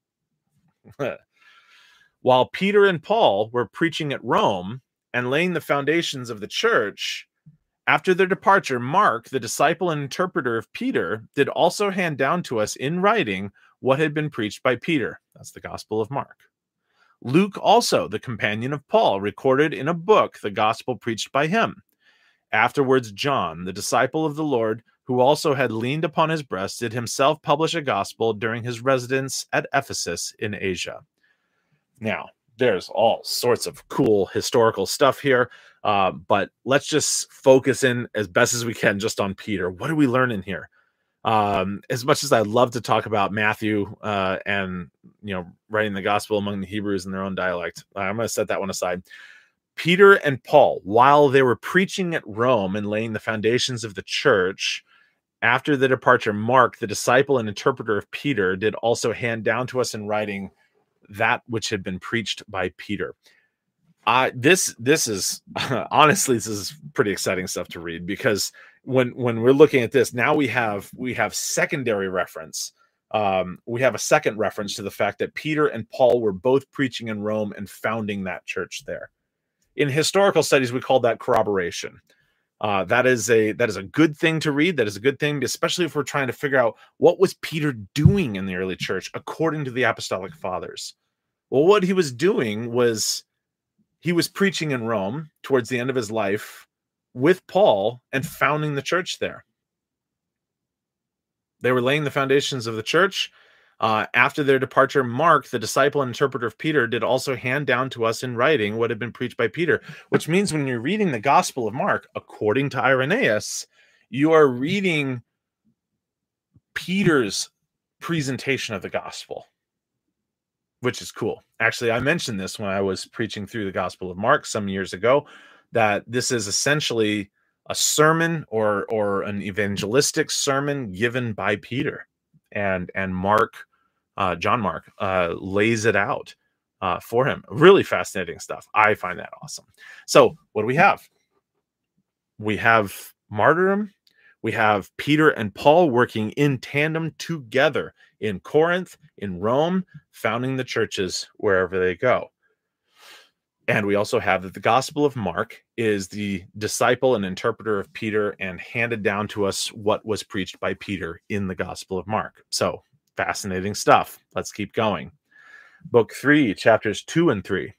While Peter and Paul were preaching at Rome and laying the foundations of the church, after their departure, Mark, the disciple and interpreter of Peter, did also hand down to us in writing what had been preached by Peter." That's the Gospel of Mark. Luke also, the companion of Paul, recorded in a book the gospel preached by him. Afterwards, John, the disciple of the Lord, who also had leaned upon his breast, did himself publish a gospel during his residence at Ephesus in Asia. Now, there's all sorts of cool historical stuff here, but let's just focus in as best as we can just on Peter. What do we learn in here? As much as I'd love to talk about Matthew and writing the gospel among the Hebrews in their own dialect, I'm going to set that one aside. Peter and Paul, while they were preaching at Rome and laying the foundations of the church, after the departure, Mark, the disciple and interpreter of Peter, did also hand down to us in writing that which had been preached by Peter. This is honestly, this is pretty exciting stuff to read, because when we're looking at this now, we have secondary reference. We have a second reference to the fact that Peter and Paul were both preaching in Rome and founding that church there. In historical studies, we call that corroboration. That is a good thing to read. That is a good thing, especially if we're trying to figure out what was Peter doing in the early church according to the apostolic fathers. Well, what he was doing was he was preaching in Rome towards the end of his life with Paul and founding the church there. They were laying the foundations of the church. After their departure, Mark, the disciple and interpreter of Peter, did also hand down to us in writing what had been preached by Peter, which means when you're reading the Gospel of Mark, according to Irenaeus, you are reading Peter's presentation of the gospel, which is cool. Actually, I mentioned this when I was preaching through the Gospel of Mark some years ago, that this is essentially a sermon or an evangelistic sermon given by Peter. And Mark, John Mark, lays it out for him. Really fascinating stuff. I find that awesome. So what do we have? We have martyrdom. We have Peter and Paul working in tandem together in Corinth, in Rome, founding the churches wherever they go. And we also have that the Gospel of Mark is the disciple and interpreter of Peter and handed down to us what was preached by Peter in the Gospel of Mark. So fascinating stuff. Let's keep going. Book 3, chapters 2 and 3.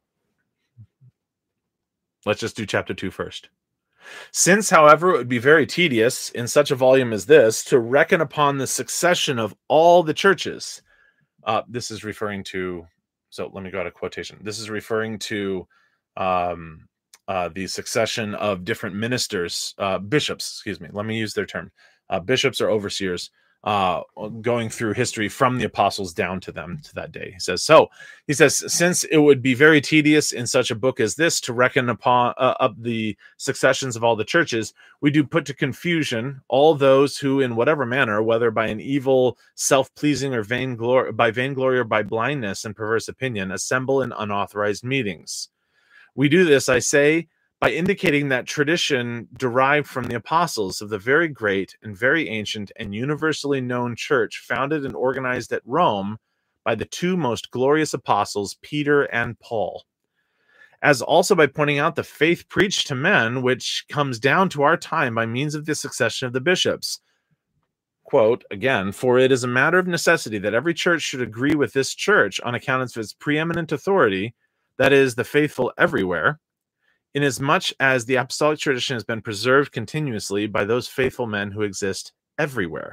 Let's just do chapter 2 first. Since, however, it would be very tedious in such a volume as this to reckon upon the succession of all the churches. This is referring to, so let me go to quotation. This is referring to the succession of different ministers, bishops, excuse me. Let me use their term. Bishops or overseers, going through history from the apostles down to them to that day. He says, since it would be very tedious in such a book as this to reckon upon up the successions of all the churches, we do put to confusion all those who in whatever manner, whether by an evil, self-pleasing or vainglory or by blindness and perverse opinion, assemble in unauthorized meetings. We do this, I say, by indicating that tradition derived from the apostles of the very great and very ancient and universally known church founded and organized at Rome by the two most glorious apostles, Peter and Paul. As also by pointing out the faith preached to men, which comes down to our time by means of the succession of the bishops. Quote, again, for it is a matter of necessity that every church should agree with this church on account of its preeminent authority, that is, the faithful everywhere, inasmuch as the apostolic tradition has been preserved continuously by those faithful men who exist everywhere.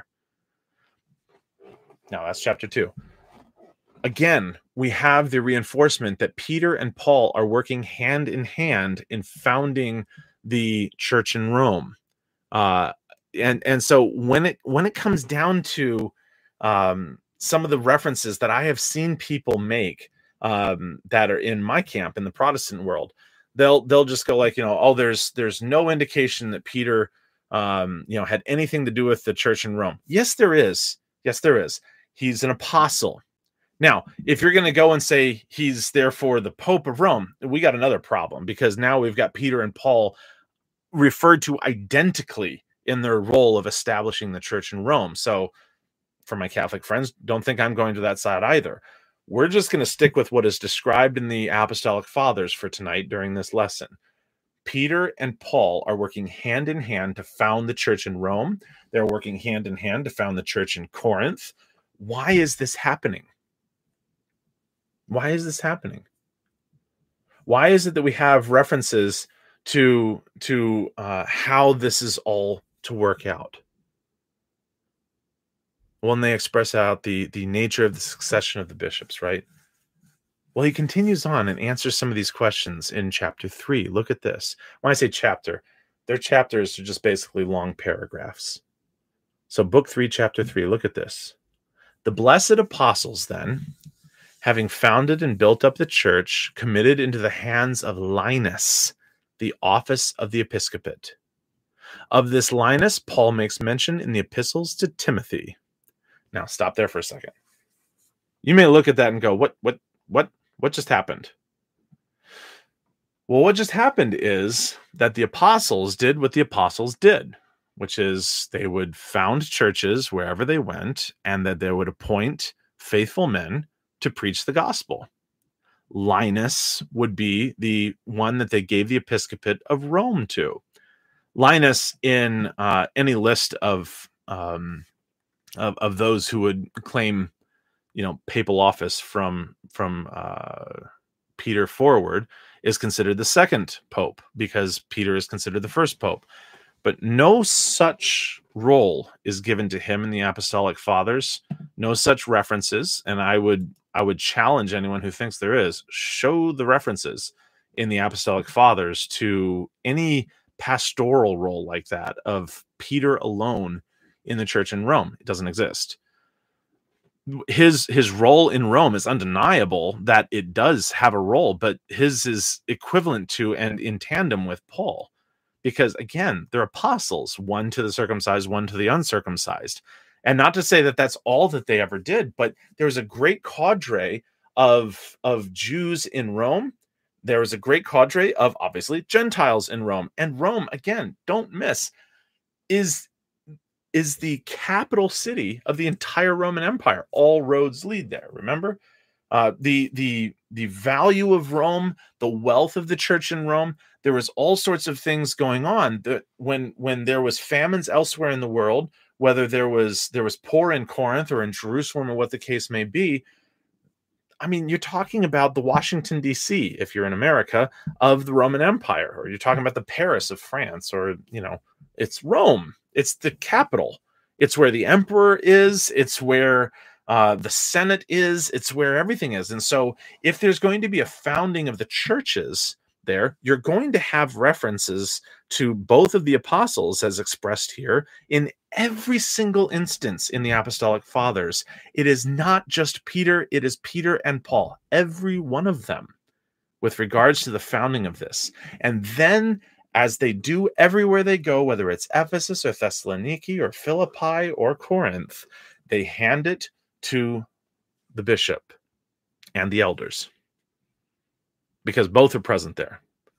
Now, that's chapter 2. Again, we have the reinforcement that Peter and Paul are working hand in hand in founding the church in Rome. And so when it comes down to some of the references that I have seen people make that are in my camp in the Protestant world, they'll just go like, there's no indication that Peter had anything to do with the church in Rome. Yes, there is. He's an apostle. Now, if you're going to go and say he's therefore the Pope of Rome, we got another problem, because now we've got Peter and Paul referred to identically in their role of establishing the church in Rome. So for my Catholic friends, don't think I'm going to that side either. We're just going to stick with what is described in the Apostolic Fathers for tonight during this lesson. Peter and Paul are working hand in hand to found the church in Rome. They're working hand in hand to found the church in Corinth. Why is this happening? Why is this happening? Why is it that we have references to how this is all to work out? When they express out the nature of the succession of the bishops, right? Well, he continues on and answers some of these questions in chapter 3. Look at this. When I say chapter, their chapters are just basically long paragraphs. So book 3, chapter 3, look at this. The blessed apostles then, having founded and built up the church, committed into the hands of Linus the office of the episcopate. Of this Linus, Paul makes mention in the epistles to Timothy. Now, stop there for a second. You may look at that and go, what just happened? Well, what just happened is that the apostles did what the apostles did, which is they would found churches wherever they went, and that they would appoint faithful men to preach the gospel. Linus would be the one that they gave the episcopate of Rome to. Linus, in any list of those who would claim, papal office from Peter forward, is considered the second pope, because Peter is considered the first pope. But no such role is given to him in the Apostolic Fathers. No such references, and I would challenge anyone who thinks there is, show the references in the Apostolic Fathers to any pastoral role like that of Peter alone in the church in Rome. It doesn't exist. His role in Rome is undeniable, that it does have a role, but his is equivalent to and in tandem with Paul, because again, they're apostles, one to the circumcised, one to the uncircumcised. And not to say that that's all that they ever did, but there's a great cadre of Jews in Rome. There was a great cadre of, obviously, Gentiles in Rome. And Rome, again, don't miss, is the capital city of the entire Roman Empire. All roads lead there, remember? The value of Rome, the wealth of the church in Rome, there was all sorts of things going on. That when there was famines elsewhere in the world, whether there was poor in Corinth or in Jerusalem or what the case may be, I mean, you're talking about the Washington, D.C., if you're in America, of the Roman Empire, or you're talking about the Paris of France, or, it's Rome. It's the capital. It's where the emperor is. It's where the Senate is. It's where everything is. And so if there's going to be a founding of the churches there, you're going to have references to both of the apostles as expressed here in every single instance in the Apostolic Fathers. It is not just Peter, it is Peter and Paul, every one of them, with regards to the founding of this. And then, as they do everywhere they go, whether it's Ephesus or Thessaloniki or Philippi or Corinth, they hand it to the bishop and the elders, because both are present there.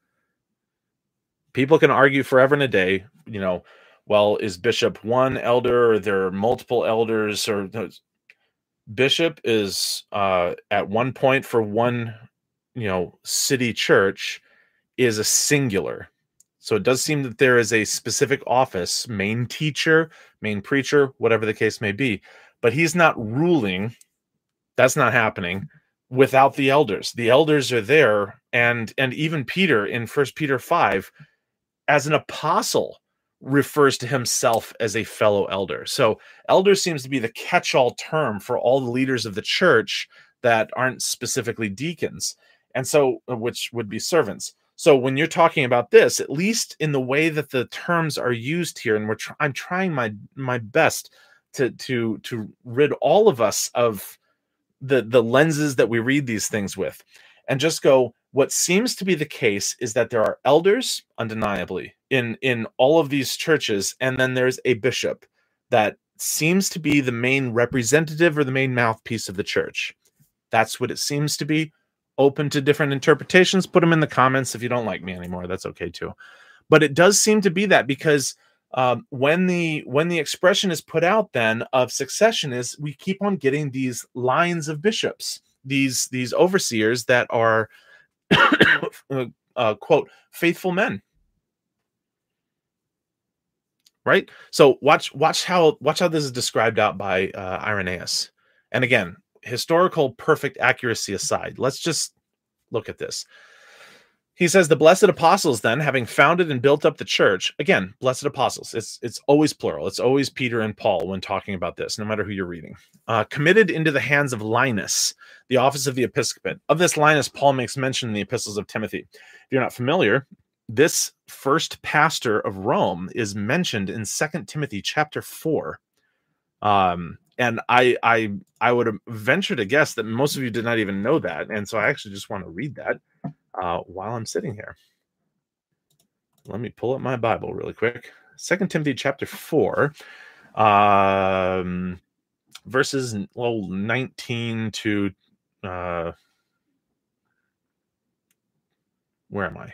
People can argue forever and a day, well, is bishop one elder, or there are multiple elders, or bishop is at one point for one, city church is a singular. So it does seem that there is a specific office, main teacher, main preacher, whatever the case may be, but he's not ruling. That's not happening without the elders. The elders are there, and even Peter in 1 Peter 5, as an apostle, refers to himself as a fellow elder. So elder seems to be the catch-all term for all the leaders of the church that aren't specifically deacons, and so which would be servants. So when you're talking about this, at least in the way that the terms are used here, and I'm trying my best to rid all of us of the lenses that we read these things with, and just go, what seems to be the case is that there are elders, undeniably, in all of these churches, and then there's a bishop that seems to be the main representative or the main mouthpiece of the church. That's what it seems to be. Open to different interpretations. Put them in the comments if you don't like me anymore. That's okay too. But it does seem to be that, because when the expression is put out then of succession, is we keep on getting these lines of bishops, these overseers that are quote, faithful men, right? So watch how this is described out by Irenaeus. And again, historical perfect accuracy aside, let's just look at this. He says, the blessed apostles then, having founded and built up the church, again, blessed apostles, it's always plural. It's always Peter and Paul when talking about this, no matter who you're reading. Committed into the hands of Linus, the office of the episcopate. Of this Linus, Paul makes mention in the epistles of Timothy. If you're not familiar, this first pastor of Rome is mentioned in 2 Timothy chapter 4. And I would venture to guess that most of you did not even know that. And so I actually just want to read that while I'm sitting here. Let me pull up my Bible really quick. 2 Timothy chapter 4, verses 19 to where am I?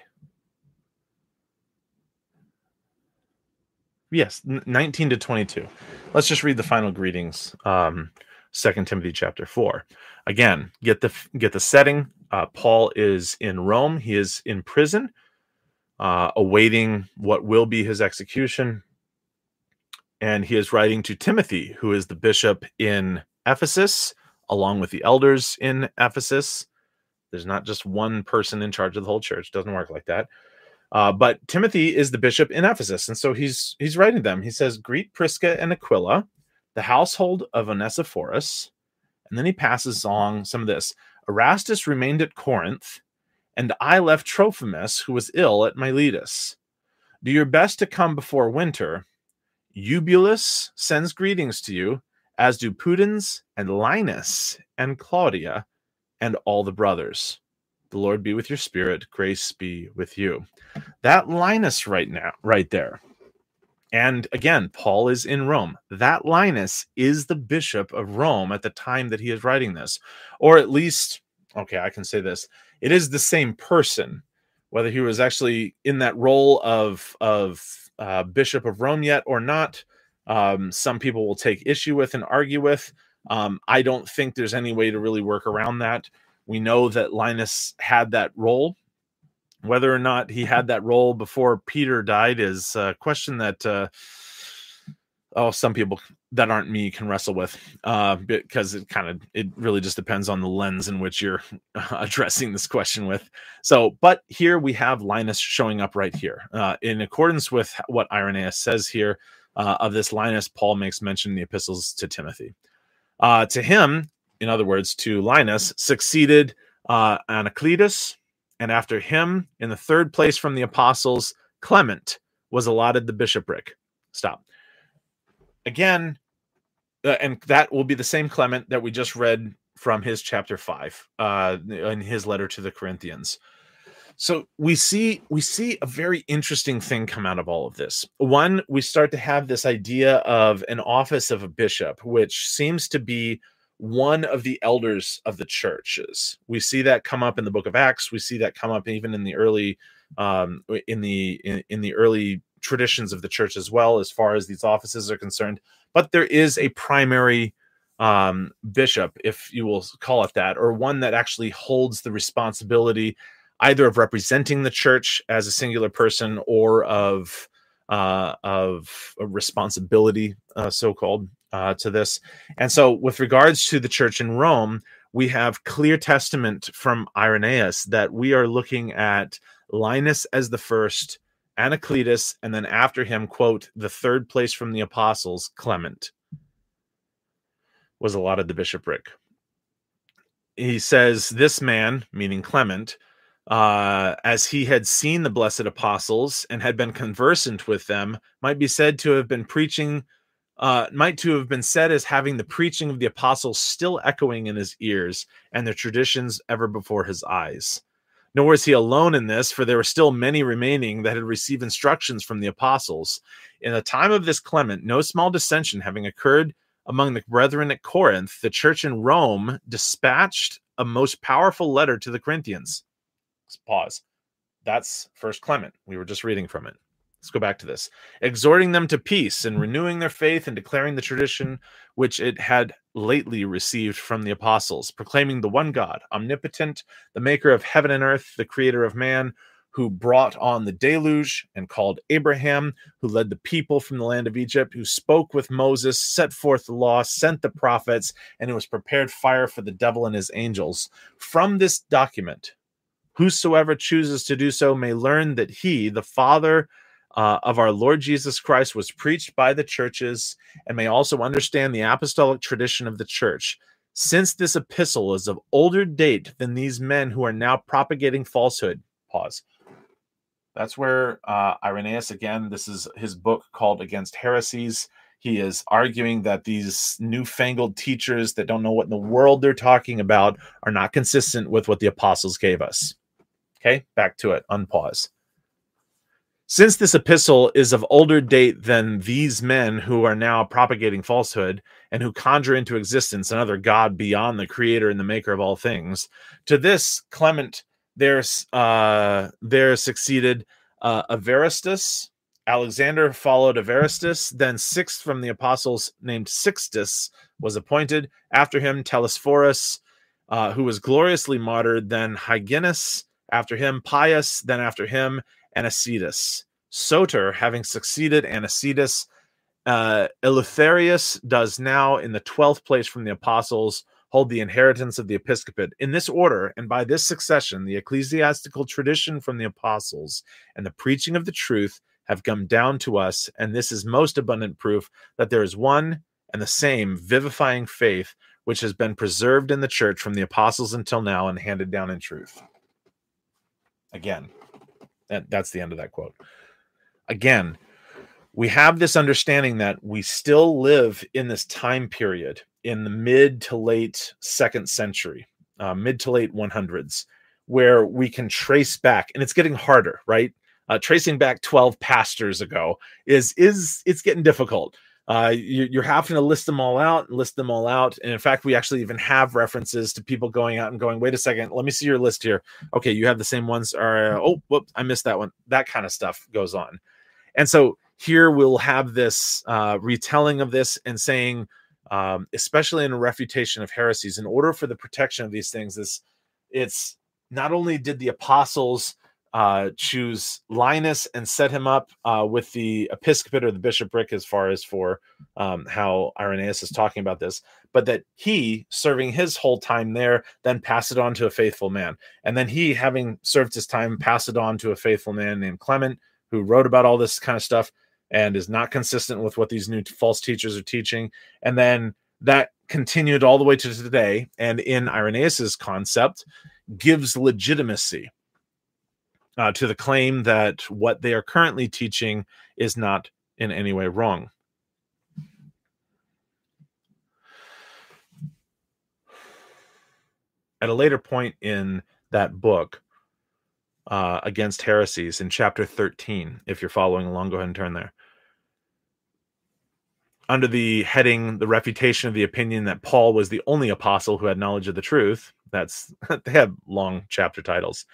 Yes, 19 to 22. Let's just read the final greetings. 2 Timothy chapter 4. Again, get the setting. Paul is in Rome. He is in prison, awaiting what will be his execution. And he is writing to Timothy, who is the bishop in Ephesus, along with the elders in Ephesus. There's not just one person in charge of the whole church. It doesn't work like that. But Timothy is the bishop in Ephesus. And so he's writing them. He says, greet Prisca and Aquila, the household of Onesiphorus. And then he passes on some of this. Erastus remained at Corinth, and I left Trophimus, who was ill at Miletus. Do your best to come before winter. Eubulus sends greetings to you, as do Pudens and Linus and Claudia and all the brothers. The Lord be with your spirit. Grace be with you. That Linus right there. And again, Paul is in Rome. That Linus is the bishop of Rome at the time that he is writing this. Or at least, okay, I can say this. It is the same person. Whether he was actually in that role of bishop of Rome yet or not, some people will take issue with and argue with. I don't think there's any way to really work around that. We know that Linus had that role. Whether or not he had that role before Peter died is a question that some people that aren't me can wrestle with, because it really just depends on the lens in which you're addressing this question with. So, but here we have Linus showing up right here. In accordance with what Irenaeus says here of this Linus, Paul makes mention in the epistles to Timothy. To him, in other words, to Linus, succeeded Anacletus, and after him, in the third place from the apostles, Clement was allotted the bishopric. Stop. Again, and that will be the same Clement that we just read from his chapter 5 in his letter to the Corinthians. So we see a very interesting thing come out of all of this. One, we start to have this idea of an office of a bishop, which seems to be one of the elders of the churches. We see that come up in the book of Acts. We see that come up even in the early in the early traditions of the church as well, as far as these offices are concerned. But there is a primary bishop, if you will call it that, or one that actually holds the responsibility either of representing the church as a singular person or of a responsibility, so-called, to this. And so with regards to the church in Rome, we have clear testament from Irenaeus that we are looking at Linus as the first, Anacletus, and then after him, quote, the third place from the apostles, Clement, was allotted the bishopric. He says, this man, meaning Clement, as he had seen the blessed apostles and had been conversant with them, might be said to have been preaching, might to have been said as having the preaching of the apostles still echoing in his ears and their traditions ever before his eyes. Nor was he alone in this, for there were still many remaining that had received instructions from the apostles. In the time of this Clement, no small dissension having occurred among the brethren at Corinth, the church in Rome dispatched a most powerful letter to the Corinthians. Let's pause. That's First Clement. We were just reading from it. Let's go back to this. Exhorting them to peace and renewing their faith and declaring the tradition which it had lately received from the apostles, proclaiming the one God, omnipotent, the maker of heaven and earth, the creator of man, who brought on the deluge and called Abraham, who led the people from the land of Egypt, who spoke with Moses, set forth the law, sent the prophets, and who was prepared fire for the devil and his angels. From this document, whosoever chooses to do so may learn that he, the Father of our Lord Jesus Christ, was preached by the churches, and may also understand the apostolic tradition of the church. Since this epistle is of older date than these men who are now propagating falsehood. Pause. That's where Irenaeus, again, this is his book called Against Heresies. He is arguing that these newfangled teachers that don't know what in the world they're talking about are not consistent with what the apostles gave us. Okay, back to it. Unpause. Since this epistle is of older date than these men who are now propagating falsehood and who conjure into existence another God beyond the creator and the maker of all things, to this Clement there succeeded Evaristus. Alexander followed Evaristus. Then sixth from the apostles, named Sixtus, was appointed. After him, Telesphorus, who was gloriously martyred. Then Hyginus. After him, Pius. Then after him, Anicetus. Soter, having succeeded Anicetus, Eleutherius does now, in the 12th place from the apostles, hold the inheritance of the episcopate. In this order, and by this succession, the ecclesiastical tradition from the apostles and the preaching of the truth have come down to us, and this is most abundant proof that there is one and the same vivifying faith which has been preserved in the church from the apostles until now and handed down in truth. Again, that's the end of that quote. Again, we have this understanding that we still live in this time period in the mid to late 2nd century, mid to late 100s, where we can trace back, and it's getting harder, right? Tracing back 12 pastors ago is it's getting difficult. You're having to list them all out. And in fact, we actually even have references to people going out and going, wait a second, let me see your list here. Okay, you have the same ones. Oh, whoops, I missed that one. That kind of stuff goes on. And so here we'll have this retelling of this and saying, especially in a refutation of heresies, in order for the protection of these things, it's not only did the apostles choose Linus and set him up with the episcopate or the bishopric, as far as for how Irenaeus is talking about this, but that he, serving his whole time there, then passed it on to a faithful man. And then he, having served his time, passed it on to a faithful man named Clement, who wrote about all this kind of stuff and is not consistent with what these new false teachers are teaching. And then that continued all the way to today, and in Irenaeus's concept gives legitimacy to the claim that what they are currently teaching is not in any way wrong. At a later point in that book, Against Heresies, in chapter 13, if you're following along, go ahead and turn there. Under the heading, The Refutation of the Opinion that Paul was the only apostle who had knowledge of the truth, they have long chapter titles.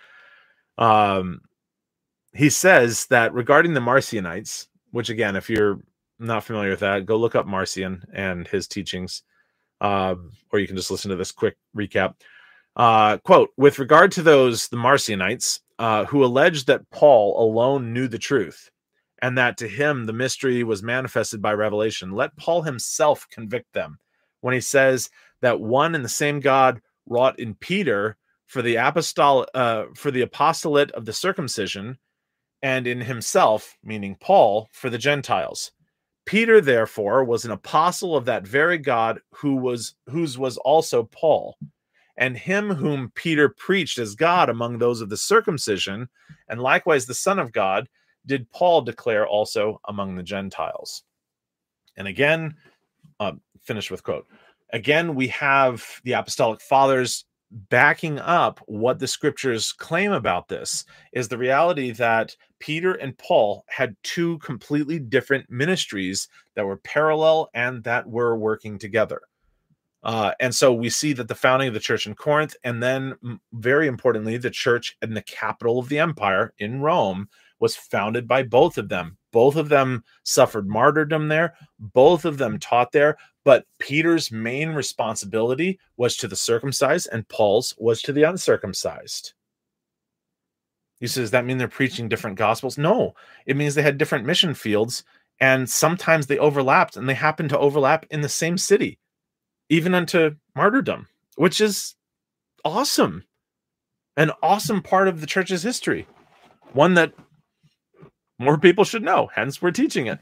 He says that regarding the Marcionites, which again, if you're not familiar with that, go look up Marcion and his teachings, or you can just listen to this quick recap. Quote, with regard to those, the Marcionites, who alleged that Paul alone knew the truth, and that to him the mystery was manifested by revelation, let Paul himself convict them when he says that one and the same God wrought in Peter for the apostolate of the circumcision, and in himself, meaning Paul, for the Gentiles. Peter, therefore, was an apostle of that very God whose was also Paul. And him whom Peter preached as God among those of the circumcision, and likewise the Son of God, did Paul declare also among the Gentiles. And again, finish with quote. Again, we have the apostolic fathers backing up what the scriptures claim about this, is the reality that Peter and Paul had two completely different ministries that were parallel and that were working together. And so we see that the founding of the church in Corinth, and then very importantly, the church in the capital of the empire in Rome, was founded by both of them. Both of them suffered martyrdom there. Both of them taught there. But Peter's main responsibility was to the circumcised, and Paul's was to the uncircumcised. You say, does that mean they're preaching different gospels? No, it means they had different mission fields, and sometimes they overlapped, and they happened to overlap in the same city, even unto martyrdom, which is awesome. An awesome part of the church's history. One that more people should know, hence we're teaching it.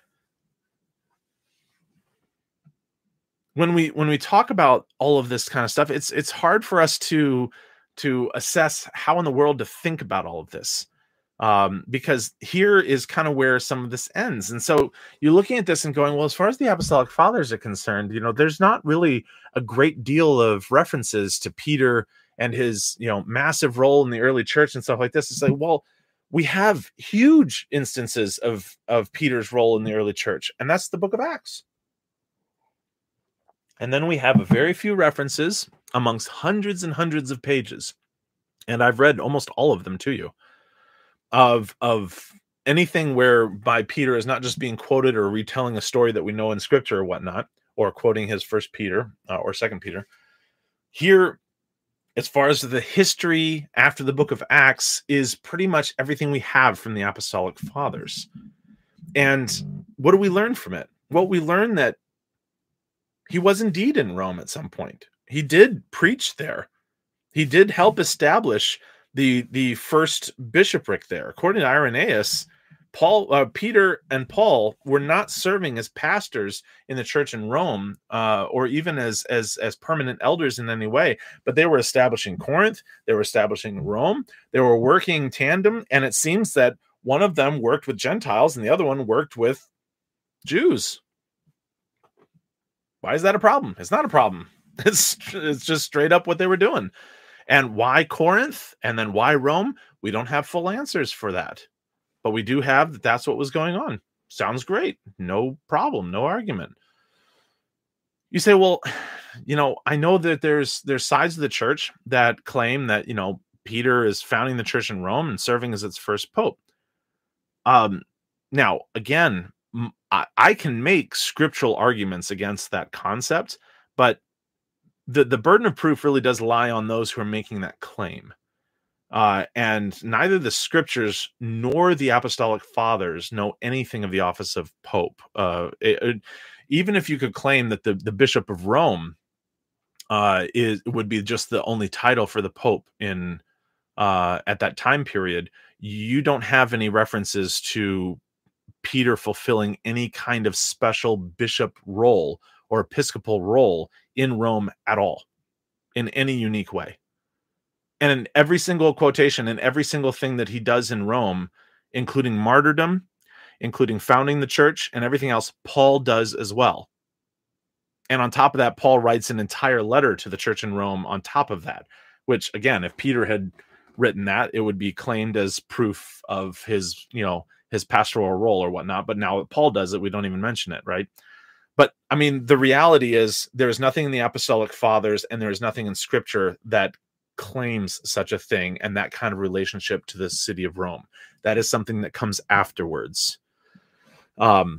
When we talk about all of this kind of stuff, it's hard for us to assess how in the world to think about all of this, because here is kind of where some of this ends. And so you're looking at this and going, well, as far as the apostolic fathers are concerned, there's not really a great deal of references to Peter and his massive role in the early church and stuff like this. It's like, well, we have huge instances of Peter's role in the early church, and that's the book of Acts. And then we have a very few references amongst hundreds and hundreds of pages, and I've read almost all of them to you, of anything whereby Peter is not just being quoted or retelling a story that we know in Scripture or whatnot, or quoting his First Peter or Second Peter. Here, as far as the history after the book of Acts, is pretty much everything we have from the apostolic fathers. And what do we learn from it? Well, we learn that he was indeed in Rome at some point. He did preach there. He did help establish the first bishopric there. According to Irenaeus, Peter and Paul were not serving as pastors in the church in Rome, or even as permanent elders in any way, but they were establishing Corinth, they were establishing Rome, they were working tandem, and it seems that one of them worked with Gentiles and the other one worked with Jews. Why is that a problem? It's not a problem. It's just straight up what they were doing. And why Corinth? And then why Rome? We don't have full answers for that. But we do have that that's what was going on. Sounds great. No problem. No argument. You say, well, I know that there's sides of the church that claim that, Peter is founding the church in Rome and serving as its first pope. Now, again, I can make scriptural arguments against that concept, but the burden of proof really does lie on those who are making that claim. And neither the scriptures nor the apostolic fathers know anything of the office of pope. Even if you could claim that the bishop of Rome would be just the only title for the pope in at that time period, you don't have any references to Peter fulfilling any kind of special bishop role or episcopal role in Rome at all, in any unique way. And in every single quotation and every single thing that he does in Rome, including martyrdom, including founding the church and everything else, Paul does as well. And on top of that, Paul writes an entire letter to the church in Rome on top of that, which, again, if Peter had written that, it would be claimed as proof of his, his pastoral role or whatnot. But now that Paul does it, we don't even mention it, right? But I mean, the reality is there's nothing in the apostolic fathers and there's nothing in Scripture that claims such a thing and that kind of relationship to the city of Rome. That is something that comes afterwards. And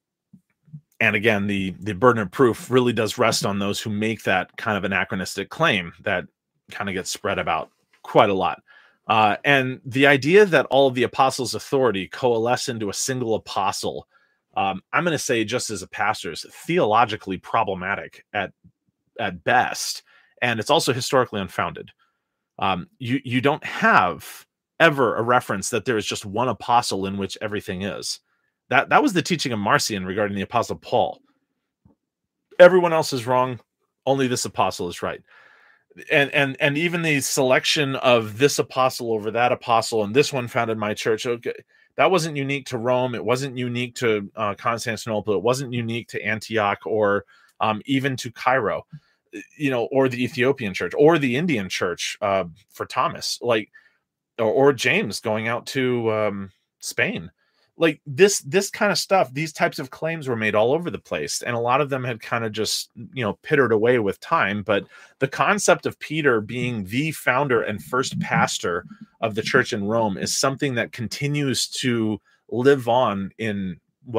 again, the burden of proof really does rest on those who make that kind of anachronistic claim that kind of gets spread about quite a lot. And the idea that all of the apostles' authority coalesce into a single apostle, I'm going to say, just as a pastor, is theologically problematic at best, and it's also historically unfounded. You don't have ever a reference that there is just one apostle in which everything is. That was the teaching of Marcion regarding the apostle Paul. Everyone else is wrong. Only this apostle is right. And even the selection of this apostle over that apostle and this one founded my church, okay, that wasn't unique to Rome. It wasn't unique to Constantinople. It wasn't unique to Antioch or even to Cairo, or the Ethiopian church or the Indian church for Thomas, or James going out to Spain. Like this kind of stuff, these types of claims were made all over the place, and a lot of them had kind of just, pittered away with time. But the concept of Peter being the founder and first pastor of the church in Rome is something that continues to live on in,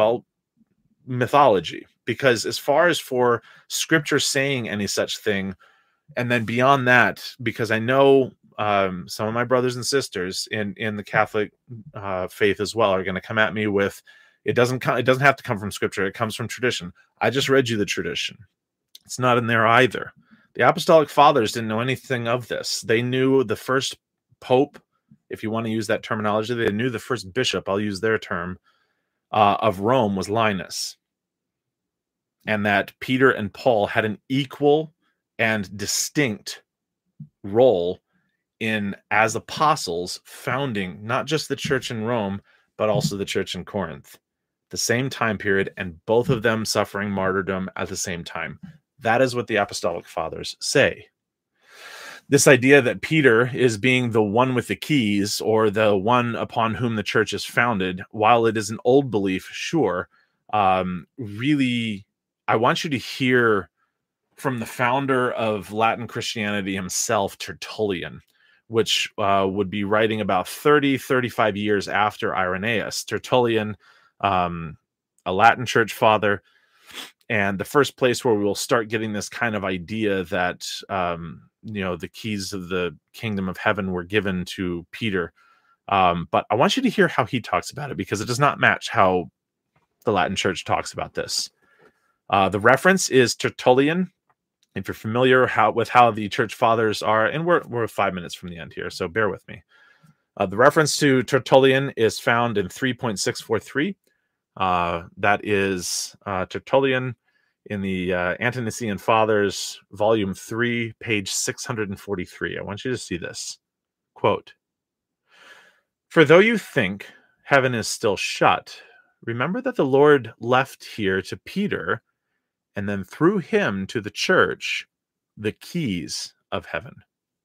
mythology, because as far as for Scripture saying any such thing, and then beyond that, because I know some of my brothers and sisters in the Catholic faith as well are going to come at me with, it doesn't have to come from Scripture. It comes from tradition. I just read you the tradition. It's not in there either. The Apostolic Fathers didn't know anything of this. They knew the first pope, if you want to use that terminology. They knew the first bishop, I'll use their term, of Rome was Linus. And that Peter and Paul had an equal and distinct role in, as apostles, founding not just the church in Rome, but also the church in Corinth. The same time period, and both of them suffering martyrdom at the same time. That is what the Apostolic Fathers say. This idea that Peter is being the one with the keys, or the one upon whom the church is founded, while it is an old belief, sure, really, I want you to hear from the founder of Latin Christianity himself, Tertullian, which would be writing about 35 years after Irenaeus. Tertullian, a Latin church father, and the first place where we will start getting this kind of idea that the keys of the kingdom of heaven were given to Peter. But I want you to hear how he talks about it, because it does not match how the Latin church talks about this. The reference is Tertullian. If you're familiar with how the church fathers are, and we're 5 minutes from the end here, so bear with me. The reference to Tertullian is found in 3.643. That is Tertullian in the Ante-Nicene Fathers, Volume 3, page 643. I want you to see this. Quote, "For though you think heaven is still shut, remember that the Lord left here to Peter, and then through him to the church, the keys of heaven,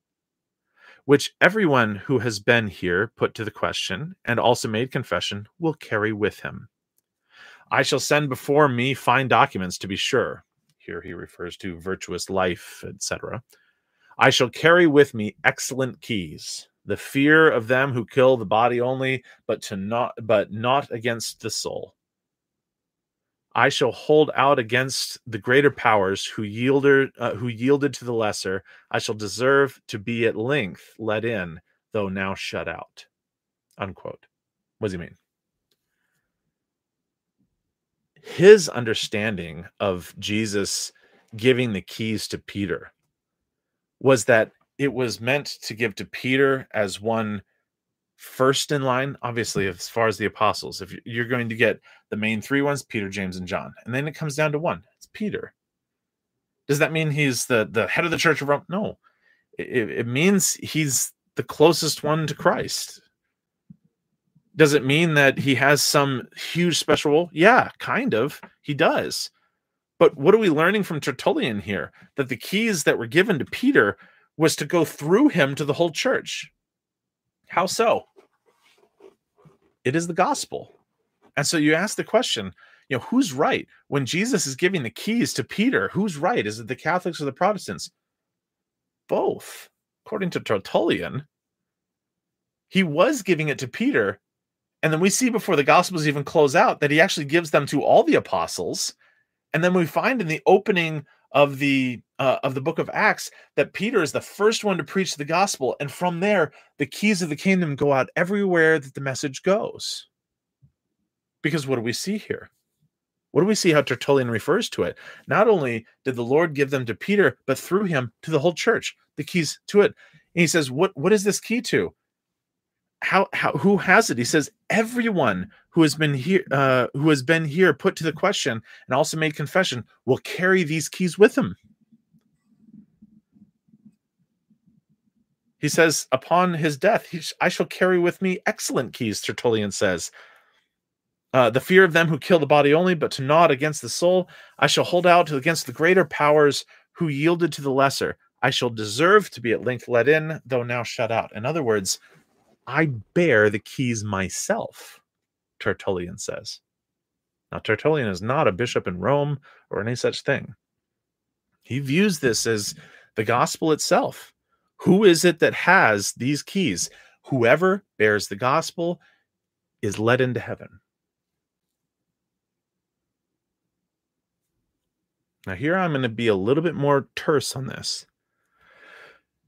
which everyone who has been here put to the question, and also made confession, will carry with him. I shall send before me fine documents, to be sure." Here he refers to virtuous life, etc. "I shall carry with me excellent keys, the fear of them who kill the body only, but not against the soul. I shall hold out against the greater powers who yielded to the lesser. I shall deserve to be at length let in, though now shut out." Unquote. What does he mean? His understanding of Jesus giving the keys to Peter was that it was meant to give to Peter as one first in line, obviously, as far as the apostles. If you're going to get the main three ones, Peter, James, and John, and then it comes down to one. It's Peter. Does that mean he's the head of the church of Rome? No. It means he's the closest one to Christ. Does it mean that he has some huge special role? Yeah, kind of. He does. But what are we learning from Tertullian here? That the keys that were given to Peter was to go through him to the whole church. How so? It is the gospel. And so you ask the question, who's right? When Jesus is giving the keys to Peter, who's right? Is it the Catholics or the Protestants? Both. According to Tertullian, he was giving it to Peter. And then we see before the Gospels even close out that he actually gives them to all the apostles. And then we find in the opening of the book of Acts that Peter is the first one to preach the gospel. And from there, the keys of the kingdom go out everywhere that the message goes. Because what do we see here? What do we see how Tertullian refers to it? Not only did the Lord give them to Peter, but through him to the whole church, the keys to it. And he says, what is this key to? Who has it? He says, everyone who has been here put to the question and also made confession will carry these keys with him. He says, upon his death, I shall carry with me excellent keys, Tertullian says. The fear of them who kill the body only, but to not against the soul. I shall hold out against the greater powers who yielded to the lesser. I shall deserve to be at length let in, though now shut out. In other words, I bear the keys myself, Tertullian says. Now, Tertullian is not a bishop in Rome or any such thing. He views this as the gospel itself. Who is it that has these keys? Whoever bears the gospel is led into heaven. Now, here I'm going to be a little bit more terse on this.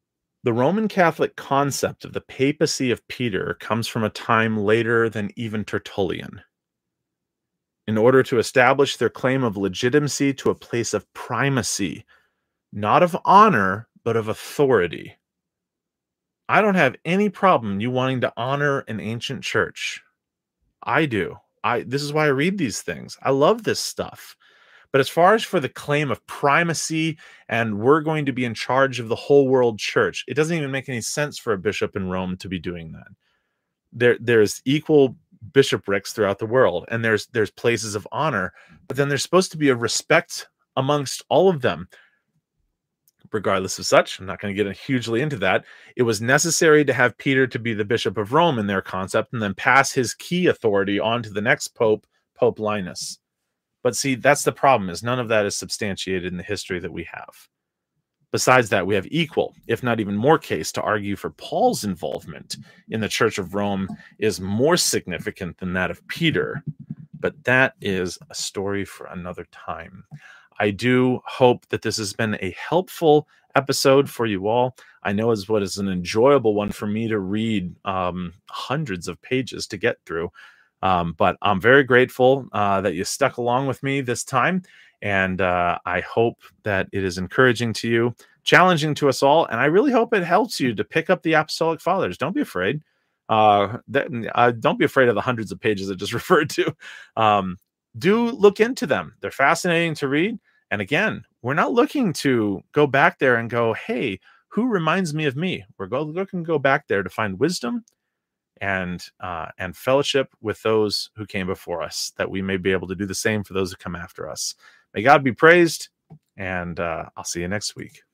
The Roman Catholic concept of the papacy of Peter comes from a time later than even Tertullian. In order to establish their claim of legitimacy to a place of primacy, not of honor, but of authority. I don't have any problem you wanting to honor an ancient church. I do. This is why I read these things. I love this stuff. But as far as for the claim of primacy and we're going to be in charge of the whole world church, it doesn't even make any sense for a bishop in Rome to be doing that. There's equal bishoprics throughout the world, and there's places of honor, but then there's supposed to be a respect amongst all of them. Regardless of such, I'm not going to get hugely into that. It was necessary to have Peter to be the Bishop of Rome in their concept and then pass his key authority on to the next pope, Pope Linus. But see, that's the problem, is none of that is substantiated in the history that we have. Besides that, we have equal, if not even more case to argue for Paul's involvement in the Church of Rome is more significant than that of Peter. But that is a story for another time. I do hope that this has been a helpful episode for you all. I know it's what is an enjoyable one for me to read hundreds of pages to get through. But I'm very grateful that you stuck along with me this time. And I hope that it is encouraging to you, challenging to us all. And I really hope it helps you to pick up the Apostolic Fathers. Don't be afraid. Don't be afraid of the hundreds of pages I just referred to. Do look into them. They're fascinating to read. And again, we're not looking to go back there and go, hey, who reminds me of me? We're looking to go back there to find wisdom and fellowship with those who came before us, that we may be able to do the same for those who come after us. May God be praised, and I'll see you next week.